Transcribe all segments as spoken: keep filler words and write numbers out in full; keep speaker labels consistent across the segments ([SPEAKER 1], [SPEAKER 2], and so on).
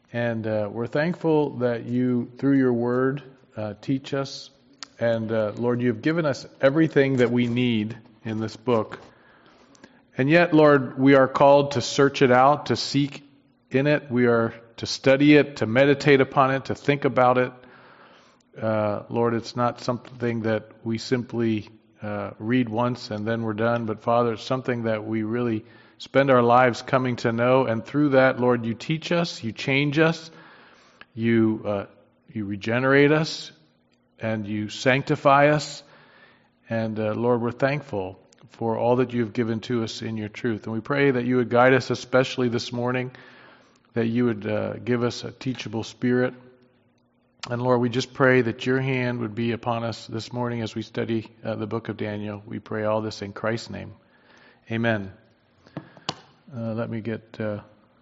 [SPEAKER 1] And uh, we're thankful that you, through your word, uh, teach us. And uh, Lord, you've given us everything that we need in this book. And yet, Lord, we are called to search it out, to seek in it. We are to study it, to meditate upon it, to think about it. Uh, Lord, it's not something that we simply uh, read once and then we're done. But Father, it's something that we really spend our lives coming to know. And through that, Lord, you teach us, you change us, you uh, you regenerate us, and you sanctify us. And uh, Lord, we're thankful for all that you've given to us in your truth. And we pray that you would guide us, especially this morning, that you would uh, give us a teachable spirit. And Lord, we just pray that your hand would be upon us this morning as we study uh, the book of Daniel. We pray all this in Christ's name. Amen. Uh, let me get... Uh...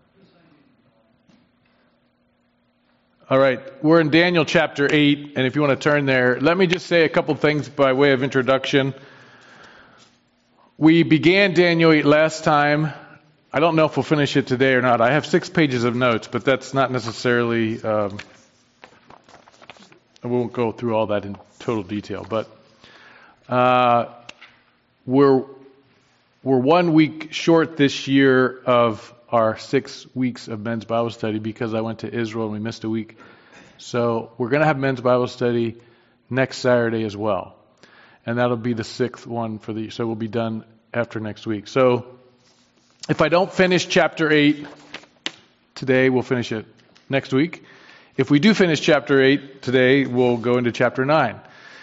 [SPEAKER 1] All right, we're in Daniel chapter eight, and if you want to turn there, let me just say a couple things by way of introduction. We began Daniel eight last time. I don't know if we'll finish it today or not. I have six pages of notes, but that's not necessarily... Um, I won't go through all that in total detail, but uh, we're we're one week short this year of our six weeks of men's Bible study because I went to Israel and we missed a week. So we're going to have men's Bible study next Saturday as well, and that'll be the sixth one for the. So we'll be done after next week. So if I don't finish chapter eight today, we'll finish it next week. If we do finish chapter eight today, we'll go into chapter nine.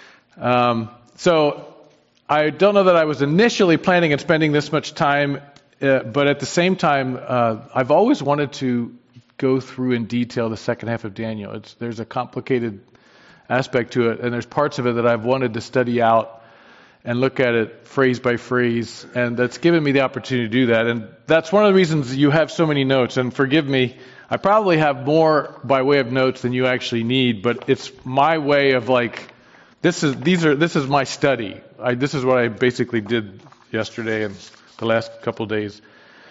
[SPEAKER 1] Um, so I don't know that I was initially planning on spending this much time, uh, but at the same time, uh, I've always wanted to go through in detail the second half of Daniel. It's, there's a complicated aspect to it, and there's parts of it that I've wanted to study out and look at it phrase by phrase, and that's given me the opportunity to do that. And that's one of the reasons you have so many notes, and forgive me, I probably have more by way of notes than you actually need, but it's my way of like, this is these are this is my study. I, this is what I basically did yesterday and the last couple of days,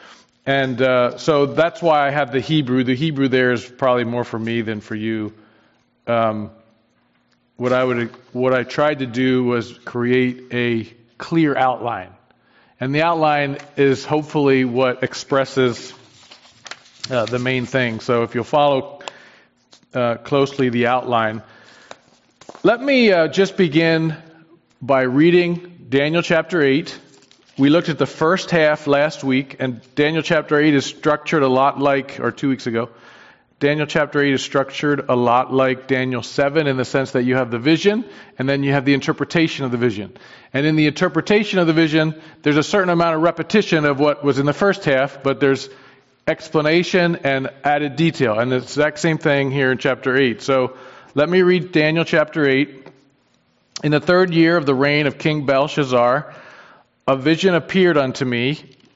[SPEAKER 1] and uh, so that's why I have the Hebrew. The Hebrew there is probably more for me than for you. Um, what I would what I tried to do was create a clear outline, and the outline is hopefully what expresses Uh, the main thing. So if you'll follow uh, closely the outline. Let me uh, just begin by reading Daniel chapter eight. We looked at the first half last week, and Daniel chapter eight is structured a lot like, or two weeks ago, Daniel chapter eight is structured a lot like Daniel seven in the sense that you have the vision, and then you have the interpretation of the vision. And in the interpretation of the vision, there's a certain amount of repetition of what was in the first half, but there's explanation and added detail. And the exact same thing here in chapter eight. So let me read Daniel chapter eight. In the third year of the reign of King Belshazzar, a vision appeared unto me,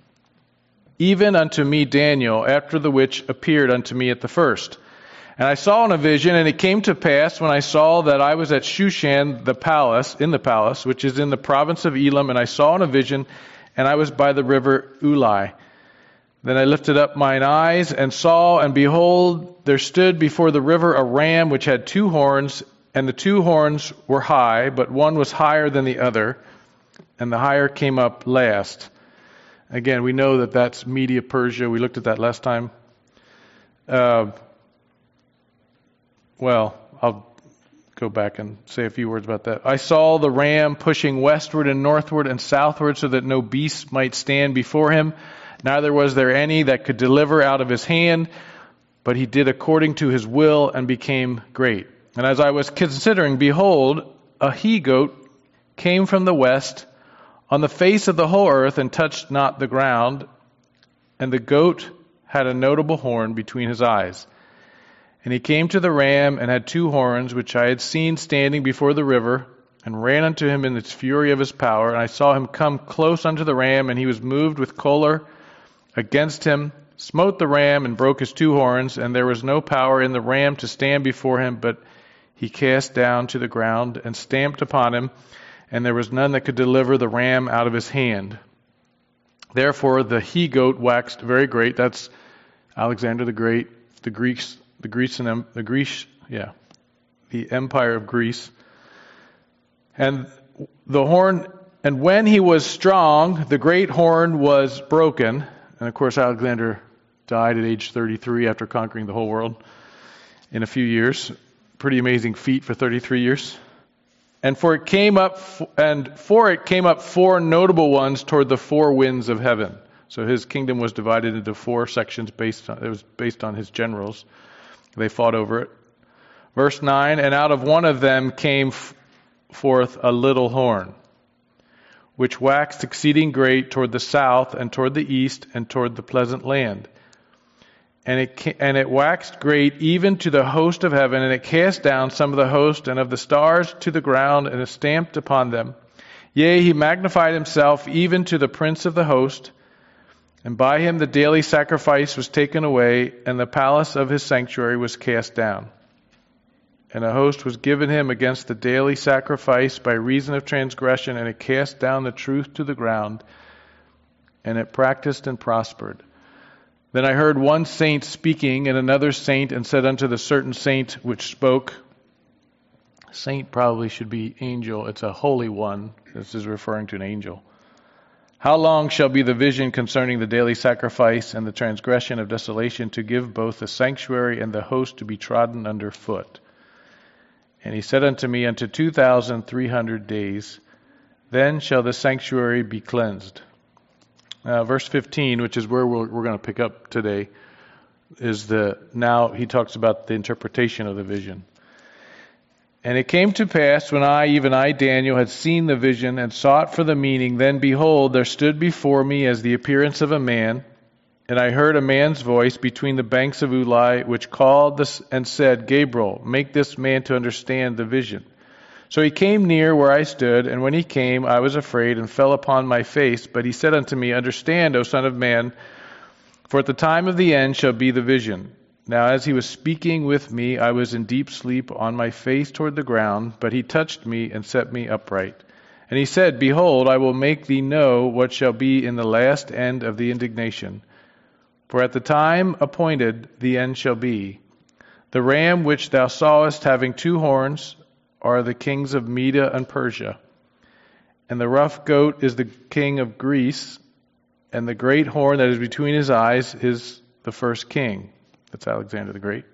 [SPEAKER 1] even unto me Daniel, after the which appeared unto me at the first. And I saw in a vision, and it came to pass when I saw that I was at Shushan, the palace, in the palace, which is in the province of Elam, and I saw in a vision, and I was by the river Ulai. Then I lifted up mine eyes and saw, and behold, there stood before the river a ram which had two horns, and the two horns were high, but one was higher than the other, and the higher came up last. Again, we know that that's Media Persia. We looked at that last time. Uh, well, I'll go back and say a few words about that. I saw the ram pushing westward and northward and southward so that no beast might stand before him. Neither was there any that could deliver out of his hand, but he did according to his will and became great. And as I was considering, behold, a he-goat came from the west on the face of the whole earth and touched not the ground, and the goat had a notable horn between his eyes. And he came to the ram and had two horns, which I had seen standing before the river, and ran unto him in the fury of his power. And I saw him come close unto the ram, and he was moved with choler against him, smote the ram, and broke his two horns, and there was no power in the ram to stand before him, but he cast down to the ground and stamped upon him, and there was none that could deliver the ram out of his hand. Therefore the he-goat waxed very great. That's Alexander the Great. The Greeks the Grecian, the Greece, yeah, the empire of Greece. And the horn, and when he was strong, the great horn was broken. And of course, Alexander died at age thirty-three after conquering the whole world in a few years. Pretty amazing feat for thirty-three years. And for it came up, and for it came up four notable ones toward the four winds of heaven. So his kingdom was divided into four sections based on, it was based on his generals. They fought over it. Verse nine, and out of one of them came f- forth a little horn, which waxed exceeding great toward the south and toward the east and toward the pleasant land. And it ca- and it waxed great even to the host of heaven, and it cast down some of the host and of the stars to the ground, and it stamped upon them. Yea, he magnified himself even to the prince of the host, and by him the daily sacrifice was taken away, and the palace of his sanctuary was cast down. And a host was given him against the daily sacrifice by reason of transgression, and it cast down the truth to the ground, and it practiced and prospered. Then I heard one saint speaking, and another saint, and said unto the certain saint which spoke, saint probably should be angel, it's a holy one, this is referring to an angel. How long shall be the vision concerning the daily sacrifice and the transgression of desolation, to give both the sanctuary and the host to be trodden under foot? And he said unto me, unto two thousand three hundred days, then shall the sanctuary be cleansed. Uh, verse fifteen, which is where we're, we're going to pick up today, is the, now he talks about the interpretation of the vision. And it came to pass, when I, even I, Daniel, had seen the vision and sought for the meaning, then behold, there stood before me as the appearance of a man, and I heard a man's voice between the banks of Ulai, which called this and said, Gabriel, make this man to understand the vision. So he came near where I stood, and when he came, I was afraid and fell upon my face. But he said unto me, Understand, O Son of Man, for at the time of the end shall be the vision. Now as he was speaking with me, I was in deep sleep on my face toward the ground, but he touched me and set me upright. And he said, Behold, I will make thee know what shall be in the last end of the indignation. For at the time appointed the end shall be. The ram which thou sawest having two horns are the kings of Media and Persia. And the rough goat is the king of Greece, and the great horn that is between his eyes is the first king. That's Alexander the Great.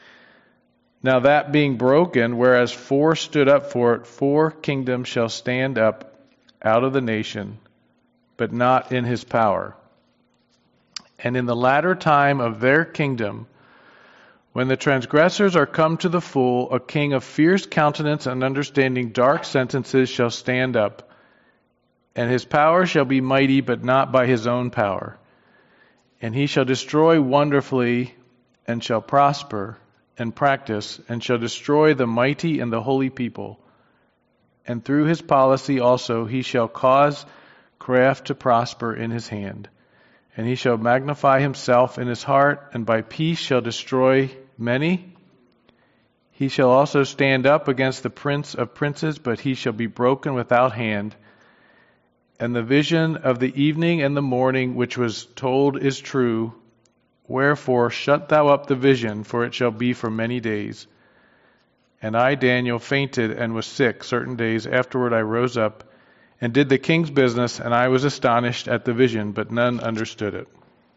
[SPEAKER 1] Now that being broken, whereas four stood up for it, four kingdoms shall stand up out of the nation, but not in his power. And in the latter time of their kingdom, when the transgressors are come to the full, a king of fierce countenance and understanding dark sentences shall stand up, and his power shall be mighty, but not by his own power. And he shall destroy wonderfully, and shall prosper, and practice, and shall destroy the mighty and the holy people. And through his policy also he shall cause craft to prosper in his hand. And he shall magnify himself in his heart, and by peace shall destroy many. He shall also stand up against the prince of princes, but he shall be broken without hand. And the vision of the evening and the morning which was told is true. Wherefore shut thou up the vision, for it shall be for many days. And I, Daniel, fainted and was sick certain days. Afterward I rose up and did the king's business, and I was astonished at the vision, but none understood it.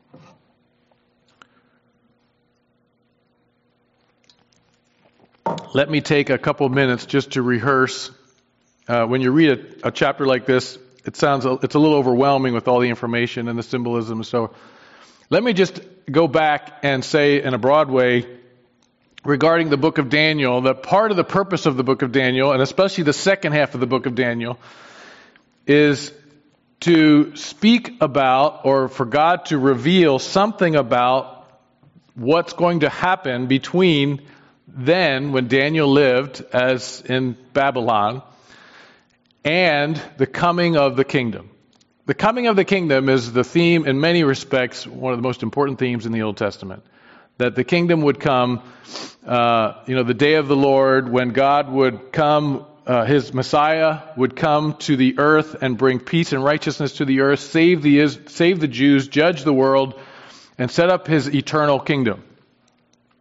[SPEAKER 1] Let me take a couple minutes just to rehearse. Uh, when you read a, a chapter like this, it sounds it's a little overwhelming with all the information and the symbolism. So let me just go back and say in a broad way regarding the book of Daniel, that part of the purpose of the book of Daniel, and especially the second half of the book of Daniel, is to speak about, or for God to reveal something about what's going to happen between then, when Daniel lived as in Babylon, and the coming of the kingdom. The coming of the kingdom is the theme, in many respects, one of the most important themes in the Old Testament. That the kingdom would come, uh, you know, the day of the Lord, when God would come, uh, His Messiah would come to the earth and bring peace and righteousness to the earth, save the save the Jews, judge the world, and set up His eternal kingdom.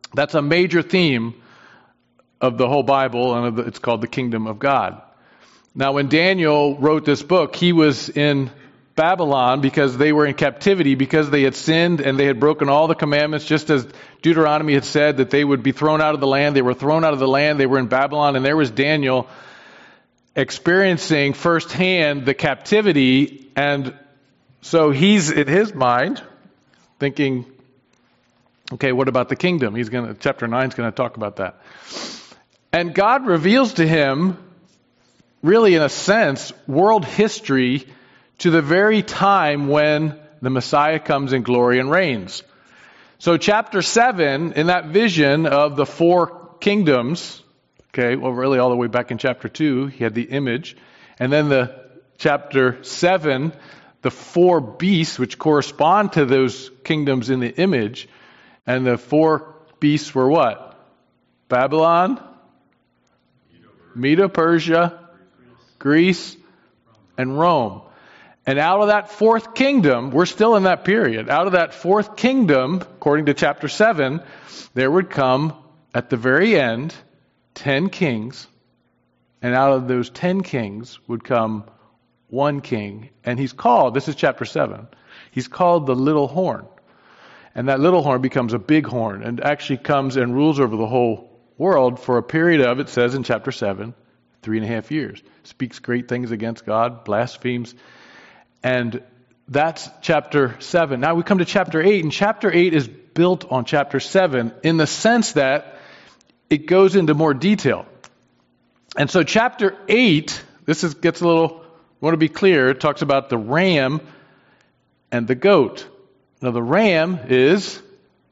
[SPEAKER 1] That's a major theme of the whole Bible, and of the, it's called the kingdom of God. Now, when Daniel wrote this book, he was in Babylon because they were in captivity, because they had sinned and they had broken all the commandments, just as Deuteronomy had said that they would be thrown out of the land. They were thrown out of the land. They were in Babylon, and there was Daniel experiencing firsthand the captivity. And so he's, in his mind, thinking, okay, what about the kingdom? He's going to, chapter nine is going to talk about that. And God reveals to him, really in a sense, world history to the very time when the Messiah comes in glory and reigns. So chapter seven, in that vision of the four kingdoms, okay, well really all the way back in chapter two, he had the image. And then the chapter seven, the four beasts which correspond to those kingdoms in the image. And the four beasts were what? Babylon, Medo-Persia, Greece, and Rome. And out of that fourth kingdom, we're still in that period, out of that fourth kingdom, according to chapter seven, there would come, at the very end, ten kings. And out of those ten kings would come one king. And he's called, this is chapter seven, he's called the little horn. And that little horn becomes a big horn and actually comes and rules over the whole world for a period of, it says in chapter seven, three and a half years. Speaks great things against God, blasphemes. And that's chapter seven. Now we come to chapter eight, and chapter eight is built on chapter seven in the sense that it goes into more detail. And so chapter eight, this is gets a little, I want to be clear, it talks about the ram and the goat. Now the ram is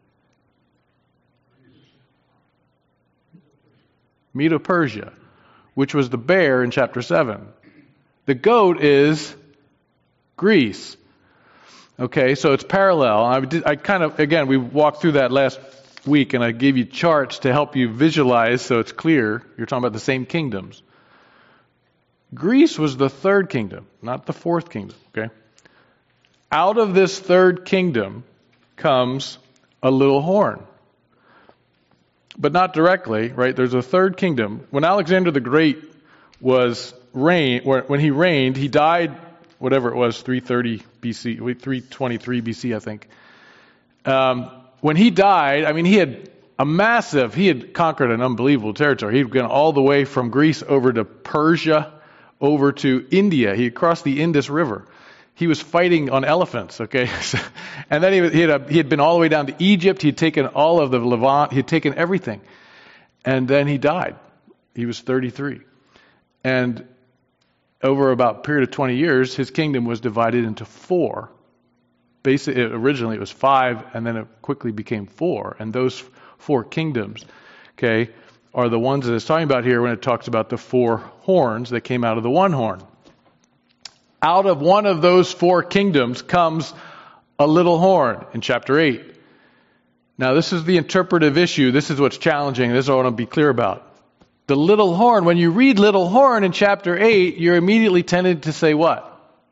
[SPEAKER 1] Medo-Persia, which was the bear in chapter seven. The goat is Greece. Okay, so it's parallel. I, did, I kind of, again, we walked through that last week, and I gave you charts to help you visualize so it's clear. You're talking about the same kingdoms. Greece was the third kingdom, not the fourth kingdom. Okay, out of this third kingdom comes a little horn. But not directly, right? There's a third kingdom. When Alexander the Great was reign, when he reigned, he died, whatever it was, three thirty B C, three twenty-three B C, I think. Um, when he died, I mean, he had a massive, he had conquered an unbelievable territory. He had gone all the way from Greece over to Persia, over to India. He had crossed the Indus River. He was fighting on elephants, okay? And then he, he, had a, he had been all the way down to Egypt. He had taken all of the Levant. He had taken everything. And then he died. He was thirty-three. And over about a period of twenty years, his kingdom was divided into four. Basically, originally it was five, and then it quickly became four. And those four kingdoms, okay, are the ones that it's talking about here when it talks about the four horns that came out of the one horn. Out of one of those four kingdoms comes a little horn in chapter eight. Now, this is the interpretive issue. This is what's challenging. This is what I want to be clear about. The little horn, when you read little horn in chapter eight, you're immediately tempted to say what?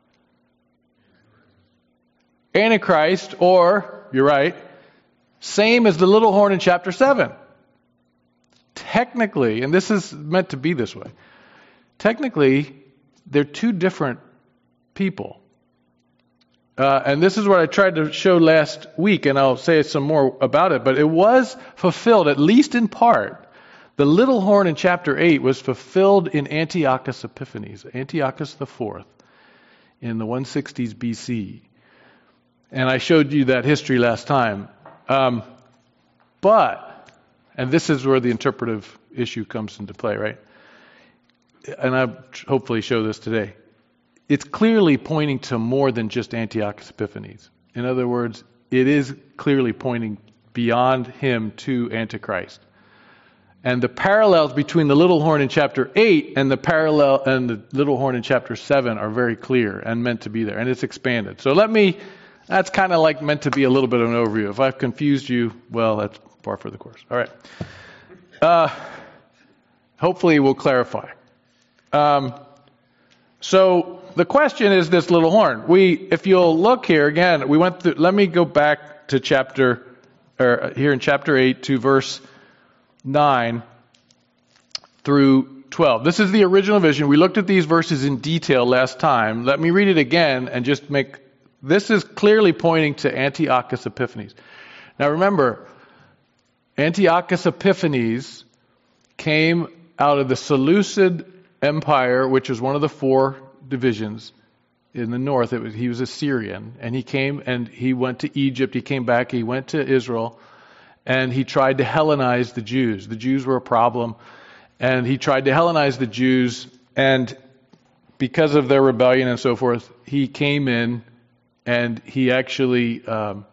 [SPEAKER 1] Antichrist, or, you're right, same as the little horn in chapter seven. Technically, and this is meant to be this way, technically, they're two different people. Uh, and this is what I tried to show last week, and I'll say some more about it, but it was fulfilled, at least in part. The little horn in chapter eight was fulfilled in Antiochus Epiphanes, Antiochus the Fourth, in the one sixties B C. And I showed you that history last time. Um, but, and this is where the interpretive issue comes into play, right? And I'll hopefully show this today. It's clearly pointing to more than just Antiochus Epiphanes. In other words, it is clearly pointing beyond him to Antichrist. And the parallels between the little horn in chapter eight and the parallel and the little horn in chapter seven are very clear and meant to be there. And it's expanded. So let me, that's kind of like meant to be a little bit of an overview. If I've confused you, well, that's par for the course. All right. Uh, hopefully we'll clarify. Um, so the question is this little horn. We, if you'll look here again, we went through, let me go back to chapter or here in chapter eight to verse nine through twelve. This is the original vision. We looked at these verses in detail last time. Let me read it again and just make, this is clearly pointing to Antiochus Epiphanes. Now remember, Antiochus Epiphanes came out of the Seleucid Empire, which was one of the four divisions in the north. It was, he was a Syrian, and he came and he went to Egypt. He came back. He went to Israel, and he tried to Hellenize the Jews. The Jews were a problem, and he tried to Hellenize the Jews. And because of their rebellion and so forth, he came in and he actually um,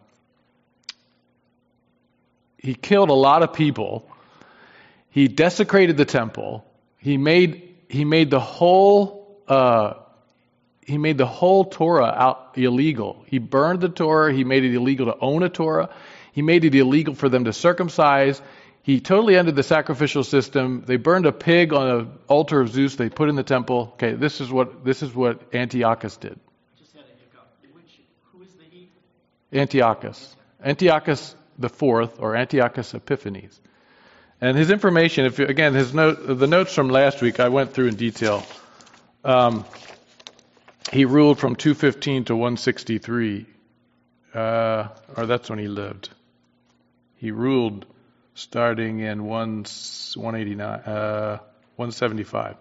[SPEAKER 1] he killed a lot of people. He desecrated the temple. He made he made the whole uh, he made the whole Torah out illegal. He burned the Torah. He made it illegal to own a Torah. He made it illegal for them to circumcise. He totally ended the sacrificial system. They burned a pig on an altar of Zeus. They put in the temple. Okay, this is what this is what Antiochus did.
[SPEAKER 2] Just had a hiccup. Which, who is the he?
[SPEAKER 1] Antiochus. Antiochus the fourth, or Antiochus Epiphanes. And his information, if again, his note, the notes from last week, I went through in detail. Um, he ruled from two fifteen to one sixty-three, uh, or that's when he lived. He ruled starting in one eighty-nine, uh, one seventy-five.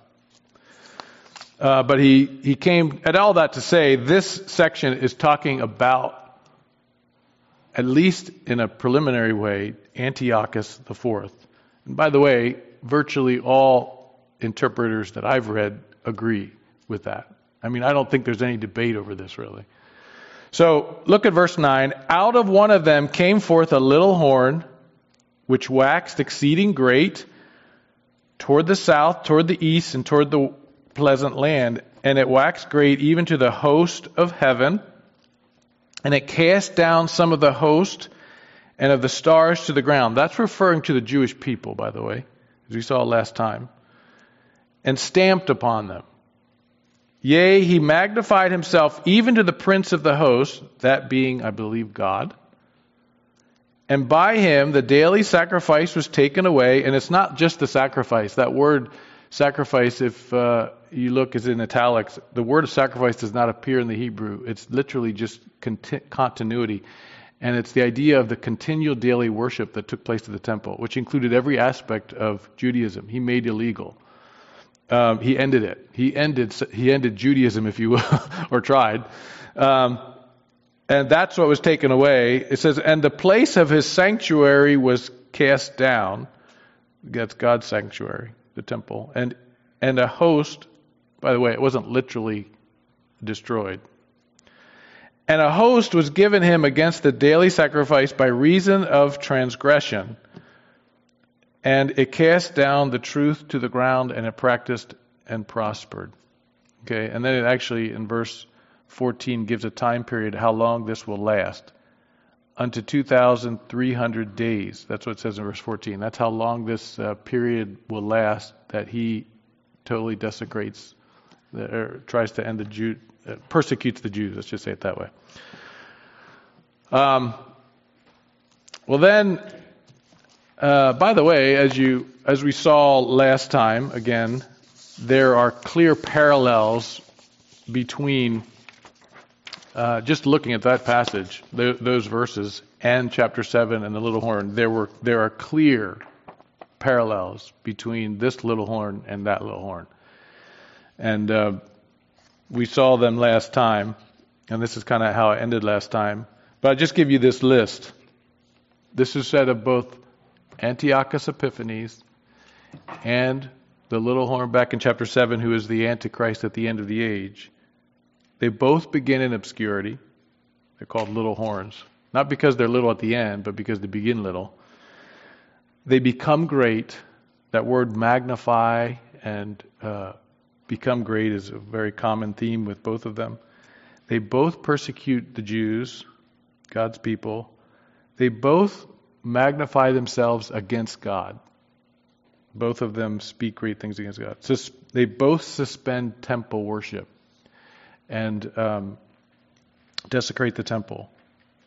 [SPEAKER 1] Uh, but he he came at all that to say this section is talking about, at least in a preliminary way, Antiochus the fourth. And by the way, virtually all interpreters that I've read agree with that. I mean, I don't think there's any debate over this, really. So, look at verse nine. Out of one of them came forth a little horn, which waxed exceeding great, toward the south, toward the east, and toward the pleasant land. And it waxed great even to the host of heaven. And it cast down some of the host and of the stars to the ground. That's referring to the Jewish people, by the way, as we saw last time. And stamped upon them. Yea, he magnified himself even to the prince of the host, that being, I believe, God. And by him the daily sacrifice was taken away. And it's not just the sacrifice. That word sacrifice, if uh, you look, is in italics. The word sacrifice does not appear in the Hebrew. It's literally just conti- continuity. And it's the idea of the continual daily worship that took place at the temple, which included every aspect of Judaism. He made illegal. Um, he ended it. He ended he ended Judaism, if you will, or tried. Um, and that's what was taken away. It says, and the place of his sanctuary was cast down. That's God's sanctuary, the temple. And and a host, by the way, it wasn't literally destroyed. And a host was given him against the daily sacrifice by reason of transgression. And it cast down the truth to the ground, and it practiced and prospered. Okay, and then it actually, in verse fourteen, gives a time period how long this will last. Unto two thousand three hundred days. That's what it says in verse fourteen. That's how long this uh, period will last, that he totally desecrates, the, or tries to end the Jew, uh, persecutes the Jews. Let's just say it that way. Um. Well then... Uh, by the way, as you as we saw last time, again, there are clear parallels between uh, just looking at that passage, th- those verses, and chapter seven and the little horn. There were there are clear parallels between this little horn and that little horn, and uh, we saw them last time, and this is kind of how it ended last time. But I'll just give you this list. This is said of both Antiochus Epiphanes and the little horn back in chapter seven, who is the Antichrist at the end of the age. They both begin in obscurity. They're called little horns. Not because they're little at the end, but because they begin little. They become great. That word magnify and uh, become great is a very common theme with both of them. They both persecute the Jews, God's people. They both magnify themselves against God. Both of them speak great things against God. So they both suspend temple worship and um, desecrate the temple.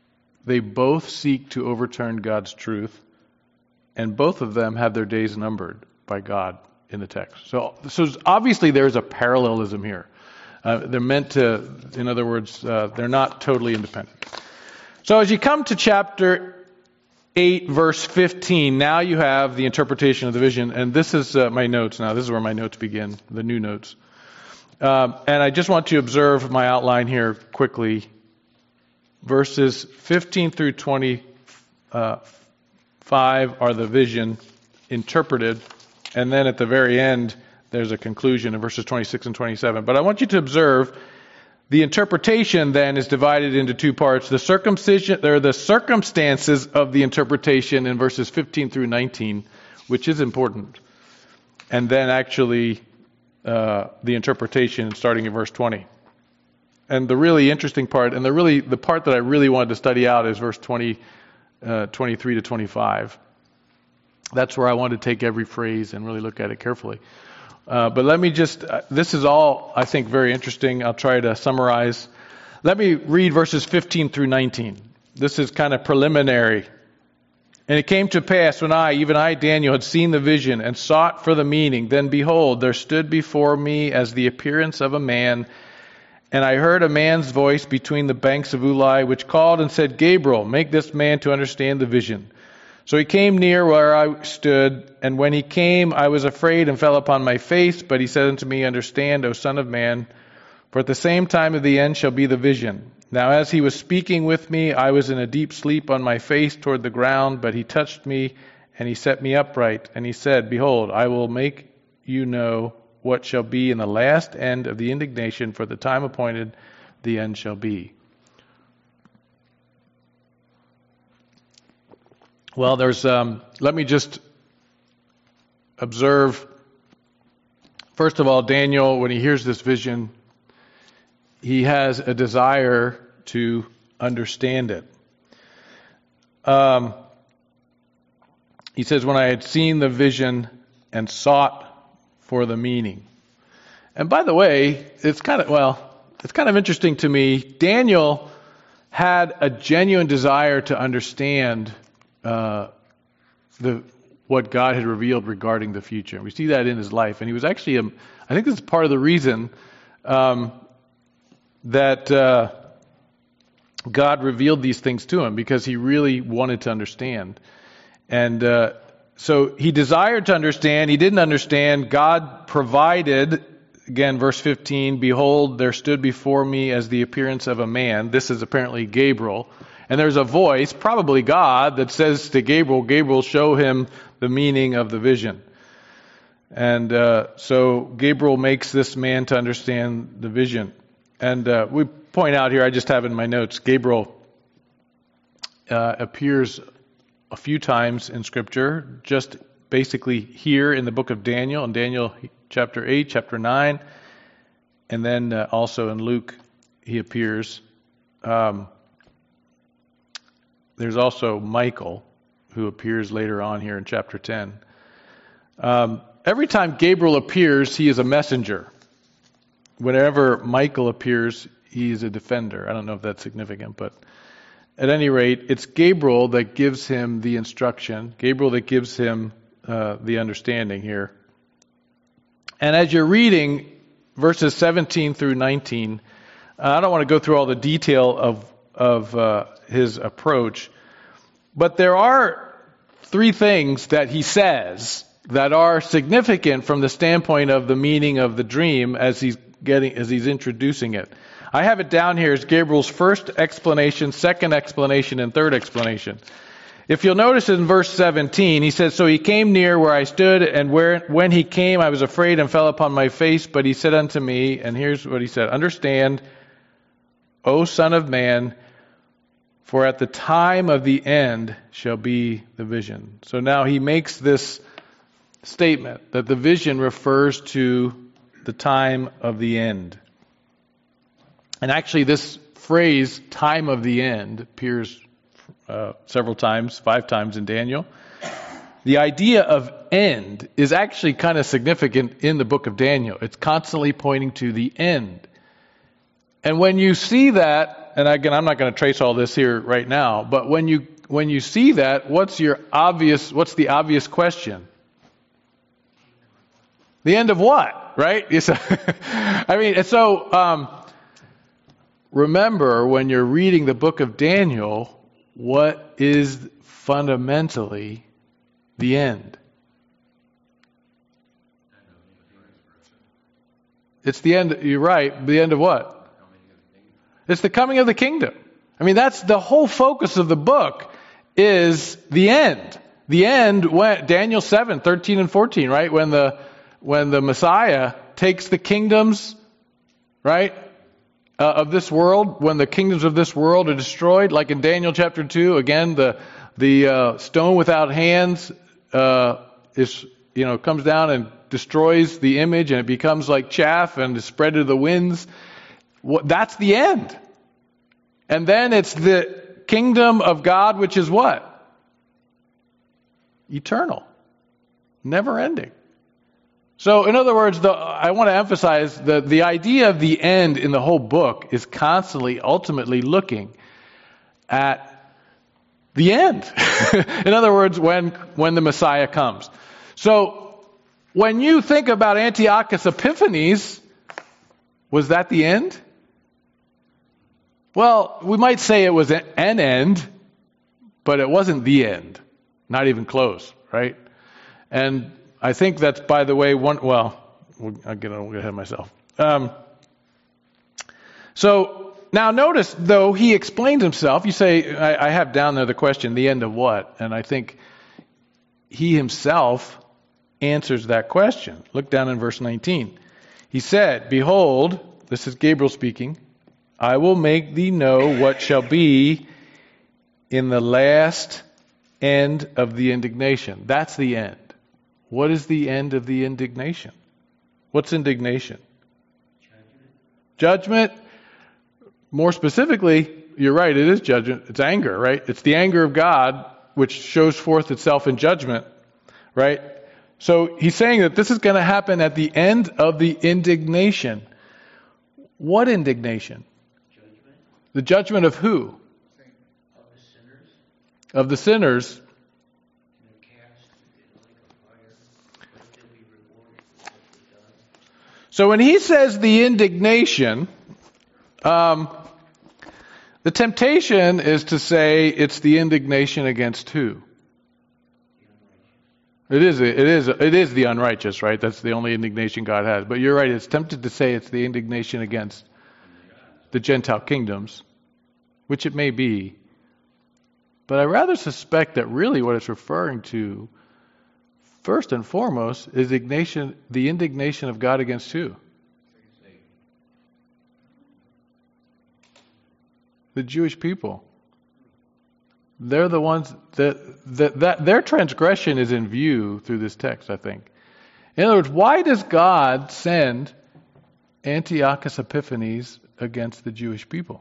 [SPEAKER 1] they both seek to overturn God's truth, and both of them have their days numbered by God in the text. So, so obviously there's a parallelism here. Uh, they're meant to, in other words, uh, they're not totally independent. So as you come to chapter eight, verse fifteen, now you have the interpretation of the vision. And this is uh, my notes now. This is where my notes begin, the new notes. Um, and I just want to observe my outline here quickly. Verses fifteen through twenty-five are the vision interpreted. And then at the very end, there's a conclusion in verses twenty-six and twenty-seven. But I want you to observe the interpretation then is divided into two parts. The circumcision, there are the circumstances of the interpretation in verses fifteen through nineteen, which is important. And then actually uh, the interpretation starting in verse twenty. And the really interesting part, and the really the part that I really wanted to study out is verse twenty, uh, twenty-three to twenty-five. That's where I want to take every phrase and really look at it carefully. Uh, but let me just, uh, this is all, I think, very interesting. I'll try to summarize. Let me read verses fifteen through nineteen. This is kind of preliminary. And it came to pass when I, even I, Daniel, had seen the vision and sought for the meaning, then behold, there stood before me as the appearance of a man, and I heard a man's voice between the banks of Ulai, which called and said, Gabriel, make this man to understand the vision. So he came near where I stood, and when he came, I was afraid and fell upon my face. But he said unto me, Understand, O Son of Man, for at the same time of the end shall be the vision. Now as he was speaking with me, I was in a deep sleep on my face toward the ground, but he touched me, and he set me upright. And he said, Behold, I will make you know what shall be in the last end of the indignation, for the time appointed the end shall be. Well, there's, um, let me just observe, first of all, Daniel, when he hears this vision, he has a desire to understand it. Um, he says, when I had seen the vision and sought for the meaning. And by the way, it's kind of, well, it's kind of interesting to me. Daniel had a genuine desire to understand uh, the what God had revealed regarding the future. We see that in his life. And he was actually, a, I think this is part of the reason um, that uh, God revealed these things to him, because he really wanted to understand. And uh, so he desired to understand. He didn't understand. God provided, again, verse fifteen, Behold, there stood before me as the appearance of a man. This is apparently Gabriel. And there's a voice, probably God, that says to Gabriel, Gabriel, show him the meaning of the vision. And uh, so Gabriel makes this man to understand the vision. And uh, we point out here, I just have in my notes, Gabriel uh, appears a few times in Scripture, just basically here in the book of Daniel, in Daniel chapter eight, chapter nine, and then uh, also in Luke he appears. Um, there's also Michael, who appears later on here in chapter ten. Um, every time Gabriel appears, he is a messenger. Whenever Michael appears, he is a defender. I don't know if that's significant, but at any rate, it's Gabriel that gives him the instruction, Gabriel that gives him uh, the understanding here. And as you're reading verses seventeen through nineteen, uh, I don't want to go through all the detail of, of uh, his approach, but there are three things that he says that are significant from the standpoint of the meaning of the dream as he's getting, as he's introducing it. I have it down here as Gabriel's first explanation, second explanation, and third explanation. If you'll notice in verse seventeen, he says, So he came near where I stood, and where when he came, I was afraid and fell upon my face. But he said unto me, and here's what he said, Understand, O Son of Man, for at the time of the end shall be the vision. So now he makes this statement that the vision refers to the time of the end. And actually this phrase, time of the end, appears uh, several times, five times in Daniel. The idea of end is actually kind of significant in the book of Daniel. It's constantly pointing to the end. And when you see that, and again, I'm not going to trace all this here right now, but when you when you see that, what's your obvious? What's the obvious question? The end of what, right? I mean, and so um, remember when you're reading the book of Daniel, what is fundamentally the end? It's the end, you're right, the end of what? It's the coming of the kingdom. I mean, that's the whole focus of the book, is the end. The end, when Daniel seven, thirteen and fourteen, right? When the when the Messiah takes the kingdoms, right, uh, of this world, when the kingdoms of this world are destroyed, like in Daniel chapter two, again, the the uh, stone without hands uh, is, you know, comes down and destroys the image, and it becomes like chaff and is spread to the winds. What, that's the end. And then it's the kingdom of God, which is what? Eternal. Never ending. So, in other words, the, I want to emphasize that the idea of the end in the whole book is constantly, ultimately looking at the end. In other words, when when the Messiah comes. So, when you think about Antiochus Epiphanes, was that the end? Well, we might say it was an end, but it wasn't the end. Not even close, right? And I think that's, by the way, one, well, I'm going to get ahead of myself. Um, so, now notice, though, he explains himself. You say, I, I have down there the question, the end of what? And I think he himself answers that question. Look down in verse nineteen. He said, behold, this is Gabriel speaking, I will make thee know what shall be in the last end of the indignation. That's the end. What is the end of the indignation? What's indignation? Judgment. Judgment. More specifically, you're right, it is judgment. It's anger, right? It's the anger of God which shows forth itself in judgment, right? So he's saying that this is going to happen at the end of the indignation. What indignation? Judgment. The judgment of who?
[SPEAKER 2] Of the sinners.
[SPEAKER 1] Of the sinners. So when he says the indignation, um, the temptation is to say it's the indignation against who? It is, it is, it is the unrighteous, right? That's the only indignation God has. But you're right, it's tempted to say it's the indignation against the Gentile kingdoms, which it may be. But I rather suspect that really what it's referring to, first and foremost, is indignation, the indignation of God against who? The Jewish people. They're the ones that, that, that their transgression is in view through this text, I think. In other words, why does God send Antiochus Epiphanes against the Jewish people?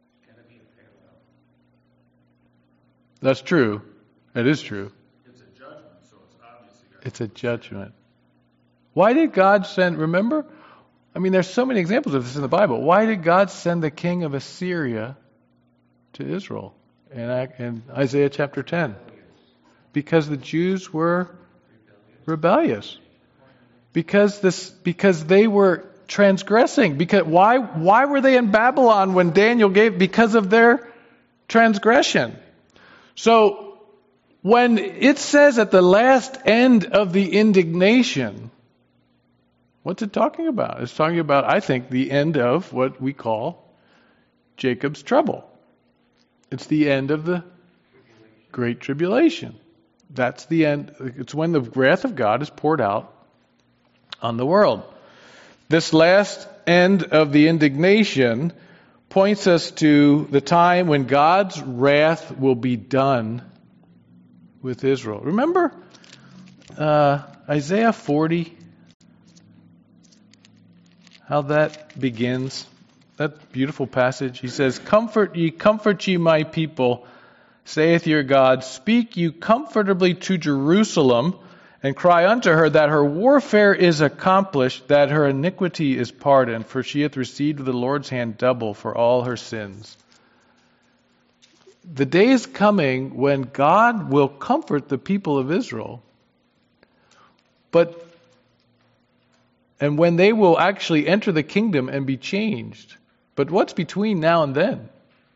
[SPEAKER 1] That's true. It is true.
[SPEAKER 3] It's a judgment, so it's obviously got
[SPEAKER 1] It's a judgment. Why did God send, remember? I mean, there's so many examples of this in the Bible. Why did God send the king of Assyria to Israel in, in Isaiah chapter ten? Because the Jews were rebellious. Because this, because they were transgressing. Because why, why were they in Babylon when Daniel gave? Because of their transgression. So, when it says at the last end of the indignation, what's it talking about? It's talking about, I think, the end of what we call Jacob's trouble. It's the end of the Great Tribulation. That's the end. It's when the wrath of God is poured out on the world. This last end of the indignation points us to the time when God's wrath will be done with Israel. Remember uh, Isaiah forty? How that begins? That beautiful passage. He says, Comfort ye, comfort ye my people, saith your God. Speak you comfortably to Jerusalem, and cry unto her that her warfare is accomplished, that her iniquity is pardoned, for she hath received of the Lord's hand double for all her sins. the day is coming when God will comfort the people of Israel, but and when they will actually enter the kingdom and be changed. But what's between now and then?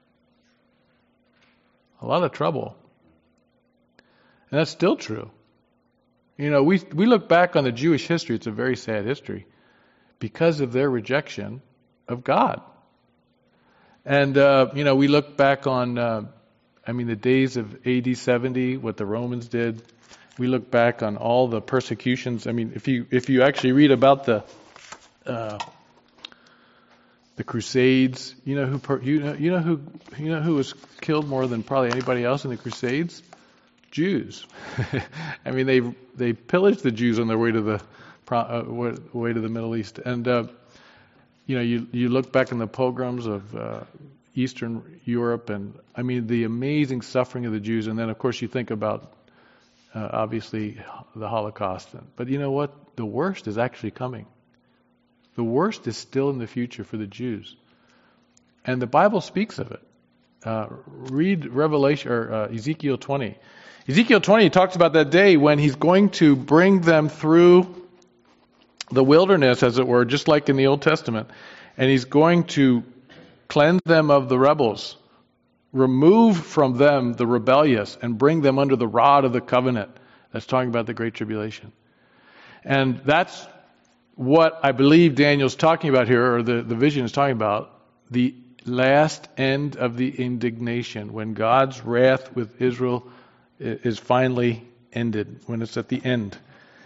[SPEAKER 1] A lot of trouble. And that's still true. You know, we we look back on the Jewish history, it's a very sad history, because of their rejection of God. And, uh, you know, we look back on, uh, I mean, the days of A D seventy, what the Romans did. We look back on all the persecutions. I mean, if you if you actually read about the uh, the Crusades, you know who per, you know you know who you know who was killed more than probably anybody else in the Crusades? Jews. I mean, they they pillaged the Jews on their way to the uh, way to the Middle East, and uh, you know you you look back in the pogroms of uh, Eastern Europe, and I mean the amazing suffering of the Jews, and then of course you think about uh, obviously the Holocaust. But you know what? The worst is actually coming. The worst is still in the future for the Jews, and the Bible speaks of it. Uh, read Revelation or uh, Ezekiel twenty. Ezekiel twenty talks about that day when he's going to bring them through the wilderness, as it were, just like in the Old Testament. And he's going to cleanse them of the rebels, remove from them the rebellious, and bring them under the rod of the covenant. That's talking about the Great Tribulation. And that's what I believe Daniel's talking about here, or the, the vision is talking about, the last end of the indignation, when God's wrath with Israel is finally ended, when it's at the end.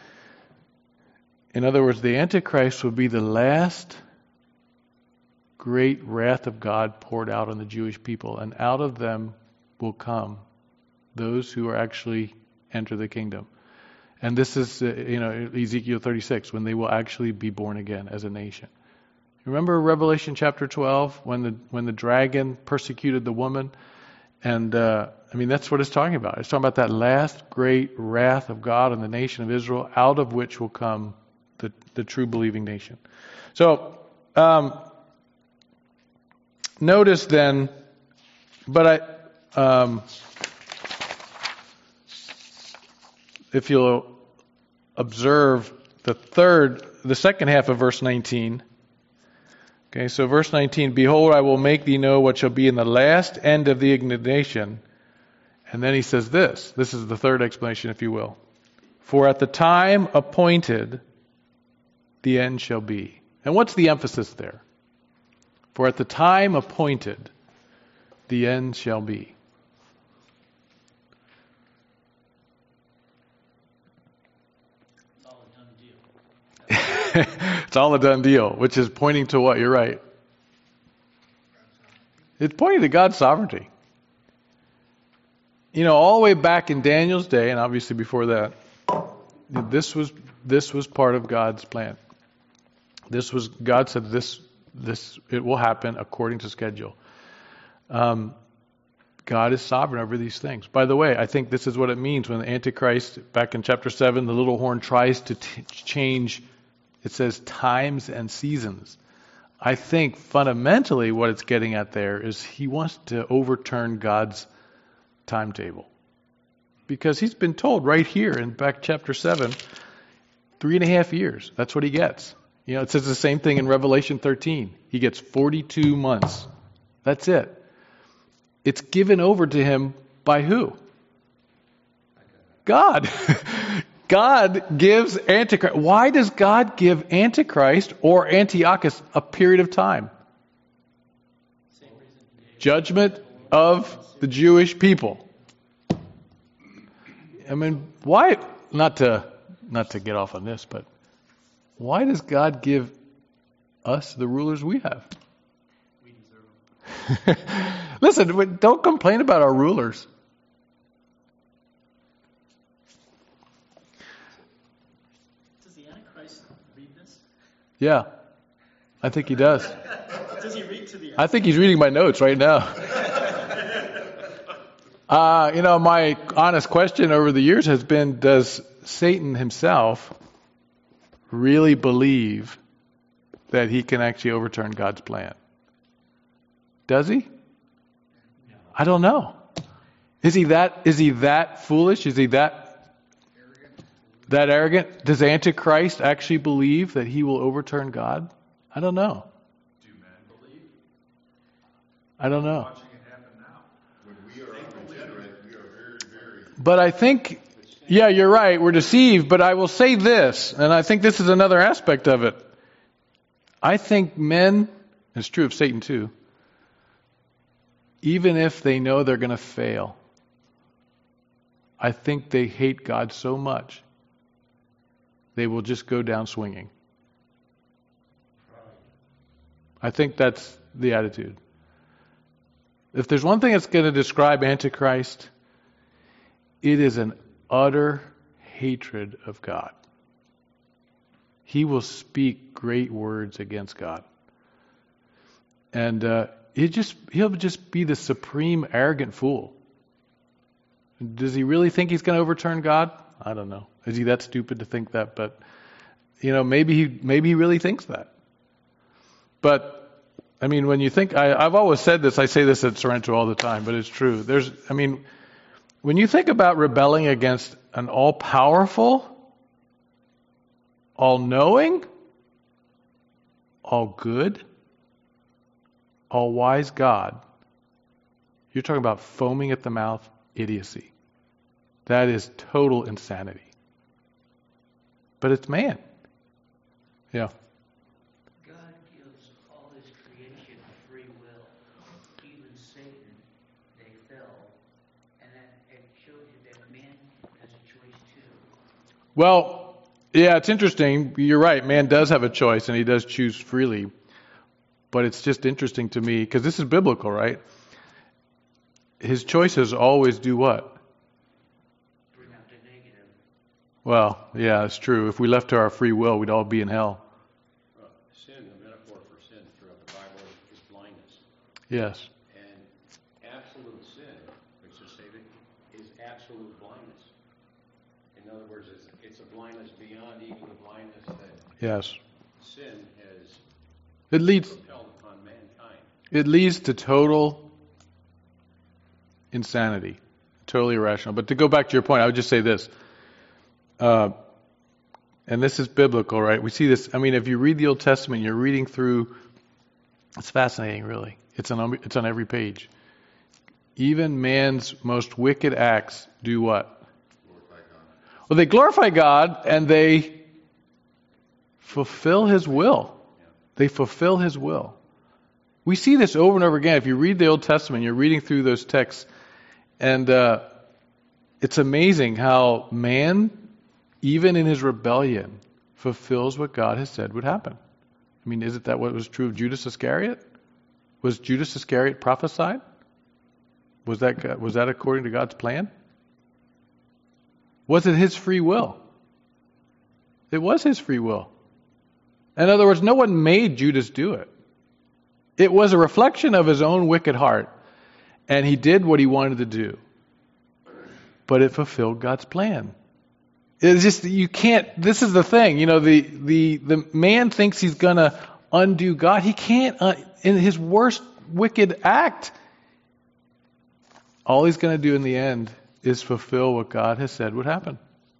[SPEAKER 1] In other words, the Antichrist will be the last great wrath of God poured out on the Jewish people, and out of them will come those who are actually enter the kingdom. And this is, uh, you know, Ezekiel thirty-six, when they will actually be born again as a nation. Remember Revelation chapter twelve, when the when the dragon persecuted the woman? And, uh, I mean, that's what it's talking about. It's talking about that last great wrath of God on the nation of Israel, out of which will come the, the true believing nation. So, um, notice then, but I, um, if you'll observe the third, the second half of verse nineteen. Okay, so verse nineteen, behold, I will make thee know what shall be in the last end of the indignation. And then he says this. This is the third explanation, if you will. For at the time appointed, the end shall be. And what's the emphasis there? For at the time appointed, the end shall be.
[SPEAKER 2] It's all a done deal.
[SPEAKER 1] It's all a done deal, which is pointing to what? You're right. It's pointing to God's sovereignty. You know, all the way back in Daniel's day, and obviously before that, this was this was part of God's plan. This was God said this this it will happen according to schedule. Um, God is sovereign over these things. By the way, I think this is what it means when the Antichrist, back in chapter seven, the little horn tries to t- change. It says times and seasons. I think fundamentally what it's getting at there is he wants to overturn God's timetable. Because he's been told right here in back chapter seven, three and a half years. That's what he gets. You know, it says the same thing in Revelation thirteen. He gets forty-two months. That's it. It's given over to him by who? God. God gives Antichrist. Why does God give Antichrist or Antiochus a period of time? Judgment of the Jewish people. I mean, why? Not to not to get off on this, but why does God give us the rulers we have?
[SPEAKER 2] We deserve them.
[SPEAKER 1] Listen, don't complain about our rulers.
[SPEAKER 2] Does the Antichrist read this?
[SPEAKER 1] Yeah, I think he does.
[SPEAKER 2] Does he read to the
[SPEAKER 1] I think he's reading my notes right now. Uh, you know, my honest question over the years has been, does Satan himself really believe that he can actually overturn God's plan? Does he? I don't know. Is he that, is he that foolish? Is he that, that arrogant? Does Antichrist actually believe that he will overturn God? I don't know.
[SPEAKER 3] Do men believe?
[SPEAKER 1] I don't know.
[SPEAKER 3] Watching it happen now.
[SPEAKER 4] When we are unregenerate, we are very, very...
[SPEAKER 1] But I think, yeah, you're right. We're deceived. But I will say this, and I think this is another aspect of it. I think men, it's true of Satan too, even if they know they're going to fail, I think they hate God so much, they will just go down swinging. I think that's the attitude. If there's one thing that's going to describe Antichrist, it is an utter hatred of God. He will speak great words against God. And uh, he just, he'll just be the supreme arrogant fool. Does he really think he's going to overturn God? I don't know. Is he that stupid to think that? But, you know, maybe he maybe he really thinks that. But, I mean, when you think, I, I've always said this, I say this at Sorrento all the time, but it's true. There's, I mean, when you think about rebelling against an all-powerful, all-knowing, all-good, all-wise God, you're talking about foaming at the mouth idiocy. That is total insanity. But it's man. Yeah.
[SPEAKER 2] God gives all his creation free will. Even Satan, they fell. And that it shows you that man has a choice too.
[SPEAKER 1] Well, yeah, it's interesting. You're right. Man does have a choice, and he does choose freely. But it's just interesting to me, because this is biblical, right? His choices always do what?
[SPEAKER 2] Bring out the negative.
[SPEAKER 1] Well, yeah, it's true. If we left to our free will, we'd all be in hell.
[SPEAKER 5] Uh, sin, the metaphor for sin throughout the Bible is blindness.
[SPEAKER 1] Yes.
[SPEAKER 5] And absolute sin, which is say that, is absolute blindness. In other words, it's, it's a blindness beyond even the blindness that
[SPEAKER 1] Yes.
[SPEAKER 5] sin has
[SPEAKER 1] It leads
[SPEAKER 5] propelled upon mankind.
[SPEAKER 1] it leads to total insanity, totally irrational. But to go back to your point, I would just say this. Uh, and this is biblical, right? We see this. I mean, if you read the Old Testament, you're reading through. It's fascinating, really. It's on it's on every page. Even man's most wicked acts do what?
[SPEAKER 4] Glorify God.
[SPEAKER 1] Well, they glorify God and they fulfill His will. They fulfill His will. We see this over and over again. If you read the Old Testament, you're reading through those texts, and uh, it's amazing how man, even in his rebellion, fulfills what God has said would happen. I mean, isn't that what was true of Judas Iscariot? Was Judas Iscariot prophesied? Was that was that according to God's plan? Was it his free will? It was his free will. In other words, no one made Judas do it. It was a reflection of his own wicked heart, and he did what he wanted to do. But it fulfilled God's plan. It's just, you can't, this is the thing, you know, the the, the man thinks he's going to undo God. He can't, uh, in his worst wicked act, all he's going to do in the end is fulfill what God has said would happen.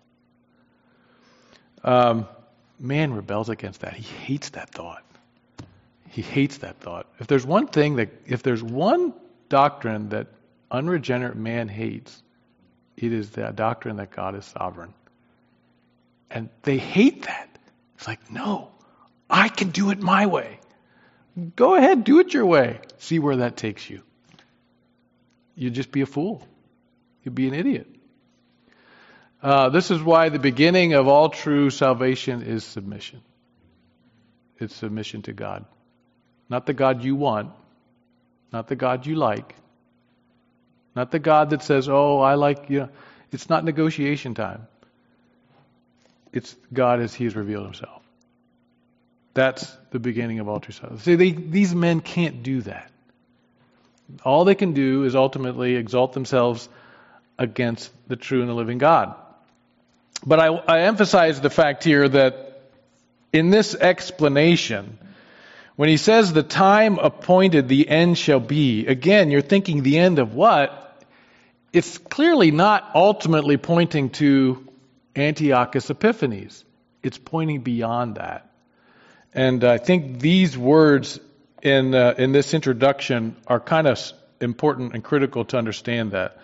[SPEAKER 1] Um, man rebels against that. He hates that thought. He hates that thought. If there's one thing that, if there's one doctrine that unregenerate man hates, it is the doctrine that God is sovereign. And they hate that. It's like, no, I can do it my way. Go ahead, do it your way. See where that takes you. You'd just be a fool. You'd be an idiot. Uh, this is why the beginning of all true salvation is submission. It's submission to God. Not the God you want. Not the God you like. Not the God that says, oh, I like, you know. It's not negotiation time. It's God as He has revealed Himself. That's the beginning of all true salvation. See, they, these men can't do that. All they can do is ultimately exalt themselves against the true and the living God. But I, I emphasize the fact here that in this explanation, when he says the time appointed, the end shall be, again, you're thinking the end of what? it's clearly not ultimately pointing to Antiochus Epiphanes. It's pointing beyond that. And I think these words in uh, in this introduction are kind of important and critical to understand that.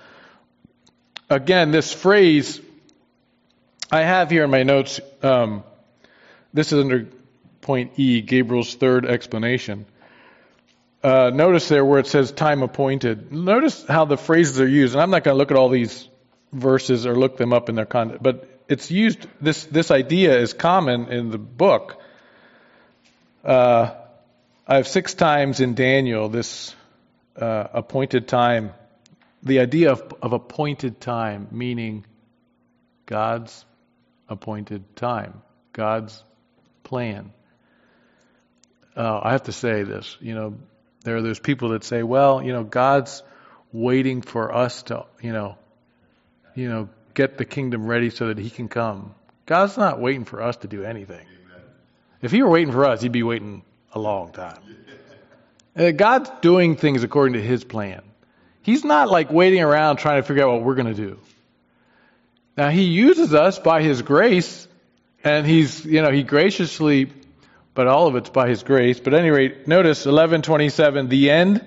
[SPEAKER 1] Again, this phrase I have here in my notes, um, this is under point E, Gabriel's third explanation. Uh, notice there where it says time appointed. Notice how the phrases are used. And I'm not going to look at all these verses or look them up in their content, but it's used, this, this idea is common in the book. Uh, I have six times in Daniel this uh, appointed time. The idea of, of appointed time, meaning God's appointed time, God's plan. Uh, I have to say this, you know, there are those people that say, well, you know, God's waiting for us to, you know, you know, get the kingdom ready so that He can come. God's not waiting for us to do anything.
[SPEAKER 4] Amen.
[SPEAKER 1] If He were waiting for us, He'd be waiting a long time. Uh, God's doing things according to His plan. He's not like waiting around trying to figure out what we're going to do. Now, He uses us by His grace, and He's, you know, He graciously, but all of it's by His grace. But at any rate, notice eleven twenty-seven, the end,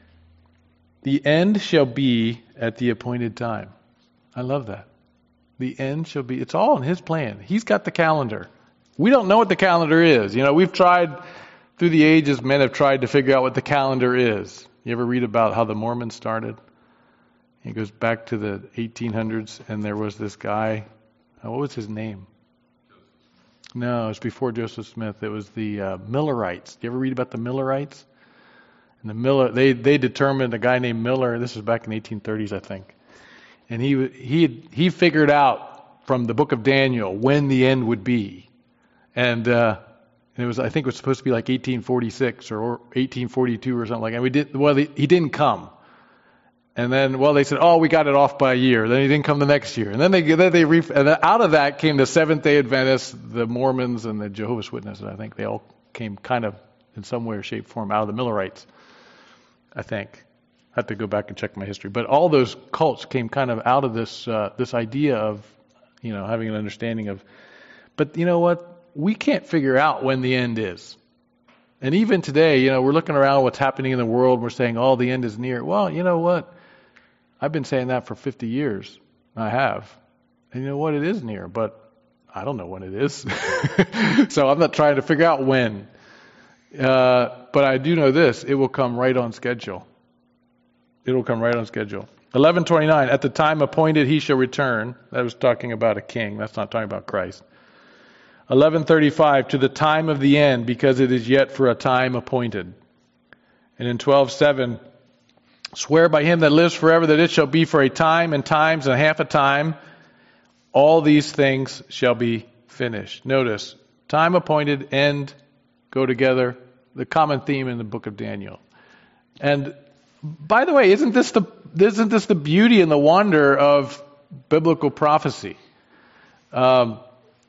[SPEAKER 1] the end shall be at the appointed time. I love that. The end shall be, it's all in His plan. He's got the calendar. We don't know what the calendar is. You know, we've tried, through the ages, men have tried to figure out what the calendar is. You ever read about how the Mormons started? It goes back to the eighteen hundreds, and there was this guy, uh, what was his name? No, it was before Joseph Smith. It was the uh, Millerites. You ever read about the Millerites? And the Miller, they they determined, a guy named Miller, this was back in the eighteen thirties, I think, and he he he figured out from the book of Daniel when the end would be, and uh, and it was, I think it was supposed to be like eighteen forty-six or, or eighteen forty-two or something like that. And we did well. He, he didn't come. And then, well, they said, oh, we got it off by a year. Then he didn't come the next year. And then they, then they, re- and then out of that came the Seventh-day Adventists, the Mormons, and the Jehovah's Witnesses. I think they all came kind of in some way or shape, form out of the Millerites. I think. I have to go back and check my history. But all those cults came kind of out of this uh, this idea of, you know, having an understanding of. But you know what? We can't figure out when the end is. And even today, you know, we're looking around what's happening in the world. We're saying, oh, the end is near. Well, you know what? I've been saying that for fifty years. I have. And you know what? It is near, but I don't know when it is. So I'm not trying to figure out when. Uh, but I do know this. It will come right on schedule. It will come right on schedule. eleven twenty-nine, at the time appointed he shall return. That was talking about a king. That's not talking about Christ. eleven thirty-five, to the time of the end, because it is yet for a time appointed. And in twelve seven, swear by him that lives forever that it shall be for a time and times and half a time. All these things shall be finished. Notice, time appointed, end, go together. The common theme in the book of Daniel. And by the way, isn't this the isn't this the beauty and the wonder of biblical prophecy? Um,